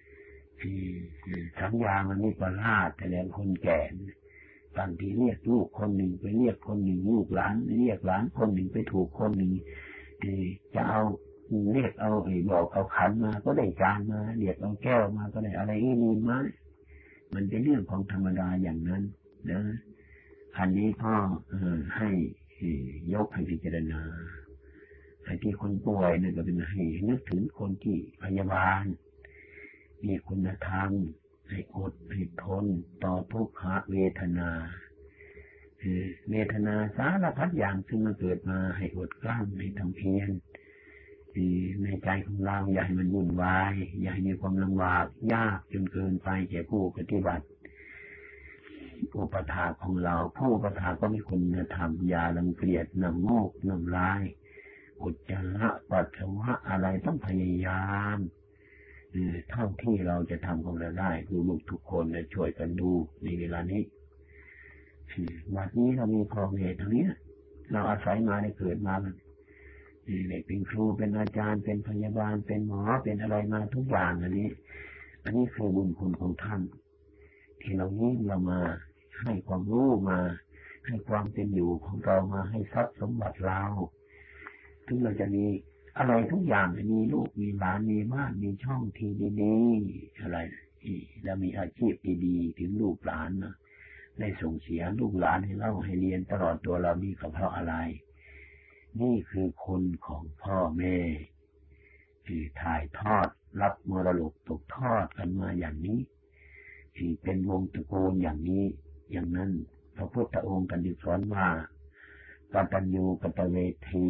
สัญญามันไม่ประหลาดแต่แล้วคนแก่บางทีเรียกลูกคนหนึ่งไปเรียกคนหนึ่งลูกหลานเรียกหลานคนหนึ่งไปถูกคนหนึ่งจะเอาเรียกเอาไอ้บอกเอาขันมาก็ได้จานมาเรียกเอาแก้วมาก็ได้อะไรอื่นมามันเป็นเรื่องของธรรมดาอย่างนั้นนะอันนี้พ่อให้ยกให้พิจารณาไอ้ที่คนป่วยเนี่ยก็เป็นให้นึกถึงคนที่พยาบาลมีคุณธรรมให้อดให้ทนต่อทุกขเวทนาเวทนาสารพัดอย่างซึ่งมันเกิดมาให้อดกลั้นให้ทำเพียรในใจของเราอย่าให้มันวุ่นวายอย่าให้มีความลำบากยากจนเกินไปแก่ผู้ปฏิบัติอุปถาของเราผู้อุปถาก็มีคุณธรรมอย่าลังเกียจนำโมกนำลายอุจจาระปัสสาวะอะไรต้องพยายามเท่าที่เราจะทำของเราได้คือลูกทุกคนเนี่ยช่วยกันดูในเวลานี้วันนี้เรามีพ่อแม่ตรงนี้เราอาศัยมาได้เกิดมาเด็กเป็นครูเป็นอาจารย์เป็นพยาบาลเป็นหมอเป็นอะไรมาทุกอย่างอันนี้อันนี้คือบุญคุณของท่านที่เรานี้เรามาให้ความรู้มาให้ความเป็นอยู่ของเรามาให้ทรัพย์สมบัติเราถึงเราจะมีอะไรทุกอย่างมีลูกมีหลานมีบ้านมีช่องที่ดีๆอะไรแล้วมีอาชีพดีๆถึงลูกหลานนะได้ส่งเสียลูกหลานให้เล่าให้เรียนตลอดตัวเรามีก็เพราะอะไรนี่คือคนของพ่อแม่ที่ถ่ายทอดรับมรดกตกทอดกันมาอย่างนี้ที่เป็นวงตระกูลอย่างนี้อย่างนั้นพระพุทธองค์กันดิสอนว่ากตัญญูกตเวที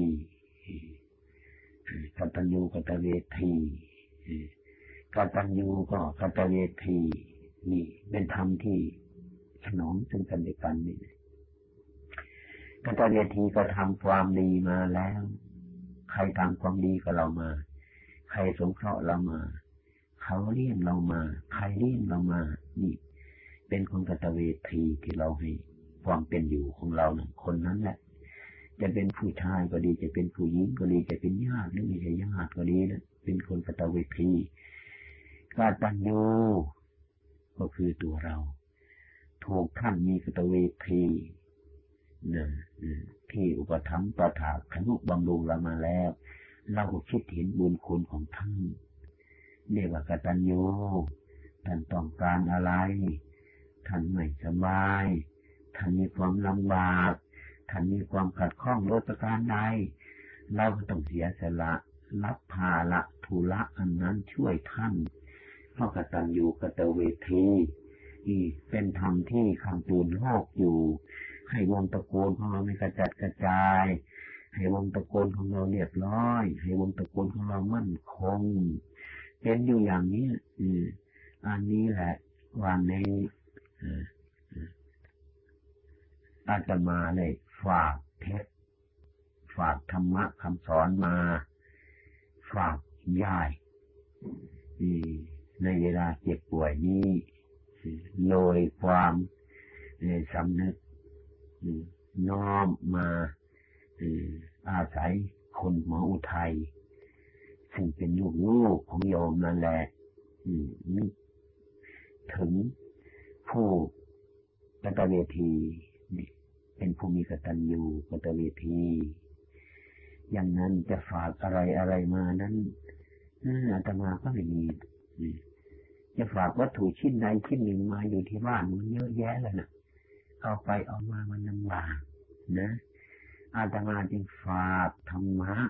กตัญญูกตเวทีกตัญญูก็กตเวทีนี่เป็นธรรมที่สนองซึ่งกันและกันนี่กตเวทีก็ทำความดีมาแล้วใครทำความดีกับเรามาใครสงเคราะห์เรามาเขาเลี้ยงเรามาใครเลี้ยงเรามานี่เป็นคนกตเวทีที่เราให้ความเป็นอยู่ของเราเนี่ยคนนั้นแหละจะเป็นผู้ชายก็ดีจะเป็นผู้หญิงก็ดีจะเป็นญาติหรือไม่ใช่ญาติก็ดีนะเป็นคนกตเวทีกตัญญูก็คือตัวเราถูกท่านมีกตเวทีนะที่อุปถัมภ์ประทานขนุบำรุงเรามาแล้วเราก็คิดเห็นบุญคุณของท่านเรียกว่ากตัญญูท่านต้องการอะไรท่านไม่สบายท่านมีความลำบากท่านมีความขัดข้องโดยประการใดเราก็ต้องเสียสละรับภาระธุระอันนั้นช่วยท่านเพราะกตัญญูกตเวทีนี่เป็นธรรมที่ข้ามตูนโลกอยู่ให้วงตระกูลของเราไม่กระจัดกระจายให้วงตระกูลของเราเรียบร้อยให้วงตระกูลของเรามั่นคงเป็นอยู่อย่างนี้อันนี้แหละวันนี้อาตมาเลยฝากเทศฝากธรรมะคำสอนมาฝากย้ายในเวลาเจ็บป่วยนี้โดยความสำนึกน้อมมาอาศัยคนหมออุทัยซึ่งเป็นลูกลูกของโยมนั่นแหละนึกถึงผู้กตเวทีเป็นผู้มีกตัญญูกตเวทีอย่างนั้นจะฝากอะไรอะไรมานั้นอาตมาก็ไม่มีจะฝากวัตถุชิ้นใดชิ้นหนึ่งมาอยู่ที่บ้านมันเยอะแยะแล้วนะเอาไปเอามามันลำบากนะอาตมาจึงฝากธรรมะ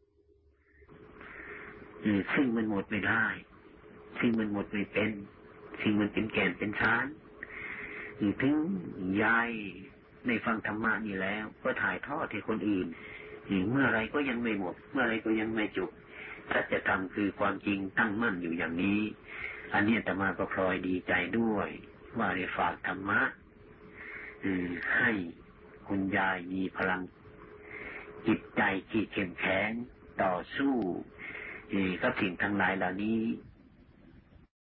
ซึ่งมันหมดไม่ได้ซึ่งมันหมดไม่เป็นซึ่งมันเป็นแก่นเป็นชานถึงยายในฟังธรรมะนี่แล้วก็ถ่ายทอดให้คนอื่นเมื่อไรก็ยังไม่หมดเมื่อไรก็ยังไม่จบสัจธรรมคือความจริงตั้งมั่นอยู่อย่างนี้อันนี้อาตมาก็พลอยดีใจด้วยว่าได้ฝากธรรมะให้คุณยายมีพลังจิตใจที่เข้มแข็งต่อสู้กับสิ่งทั้งหลายเหล่านี้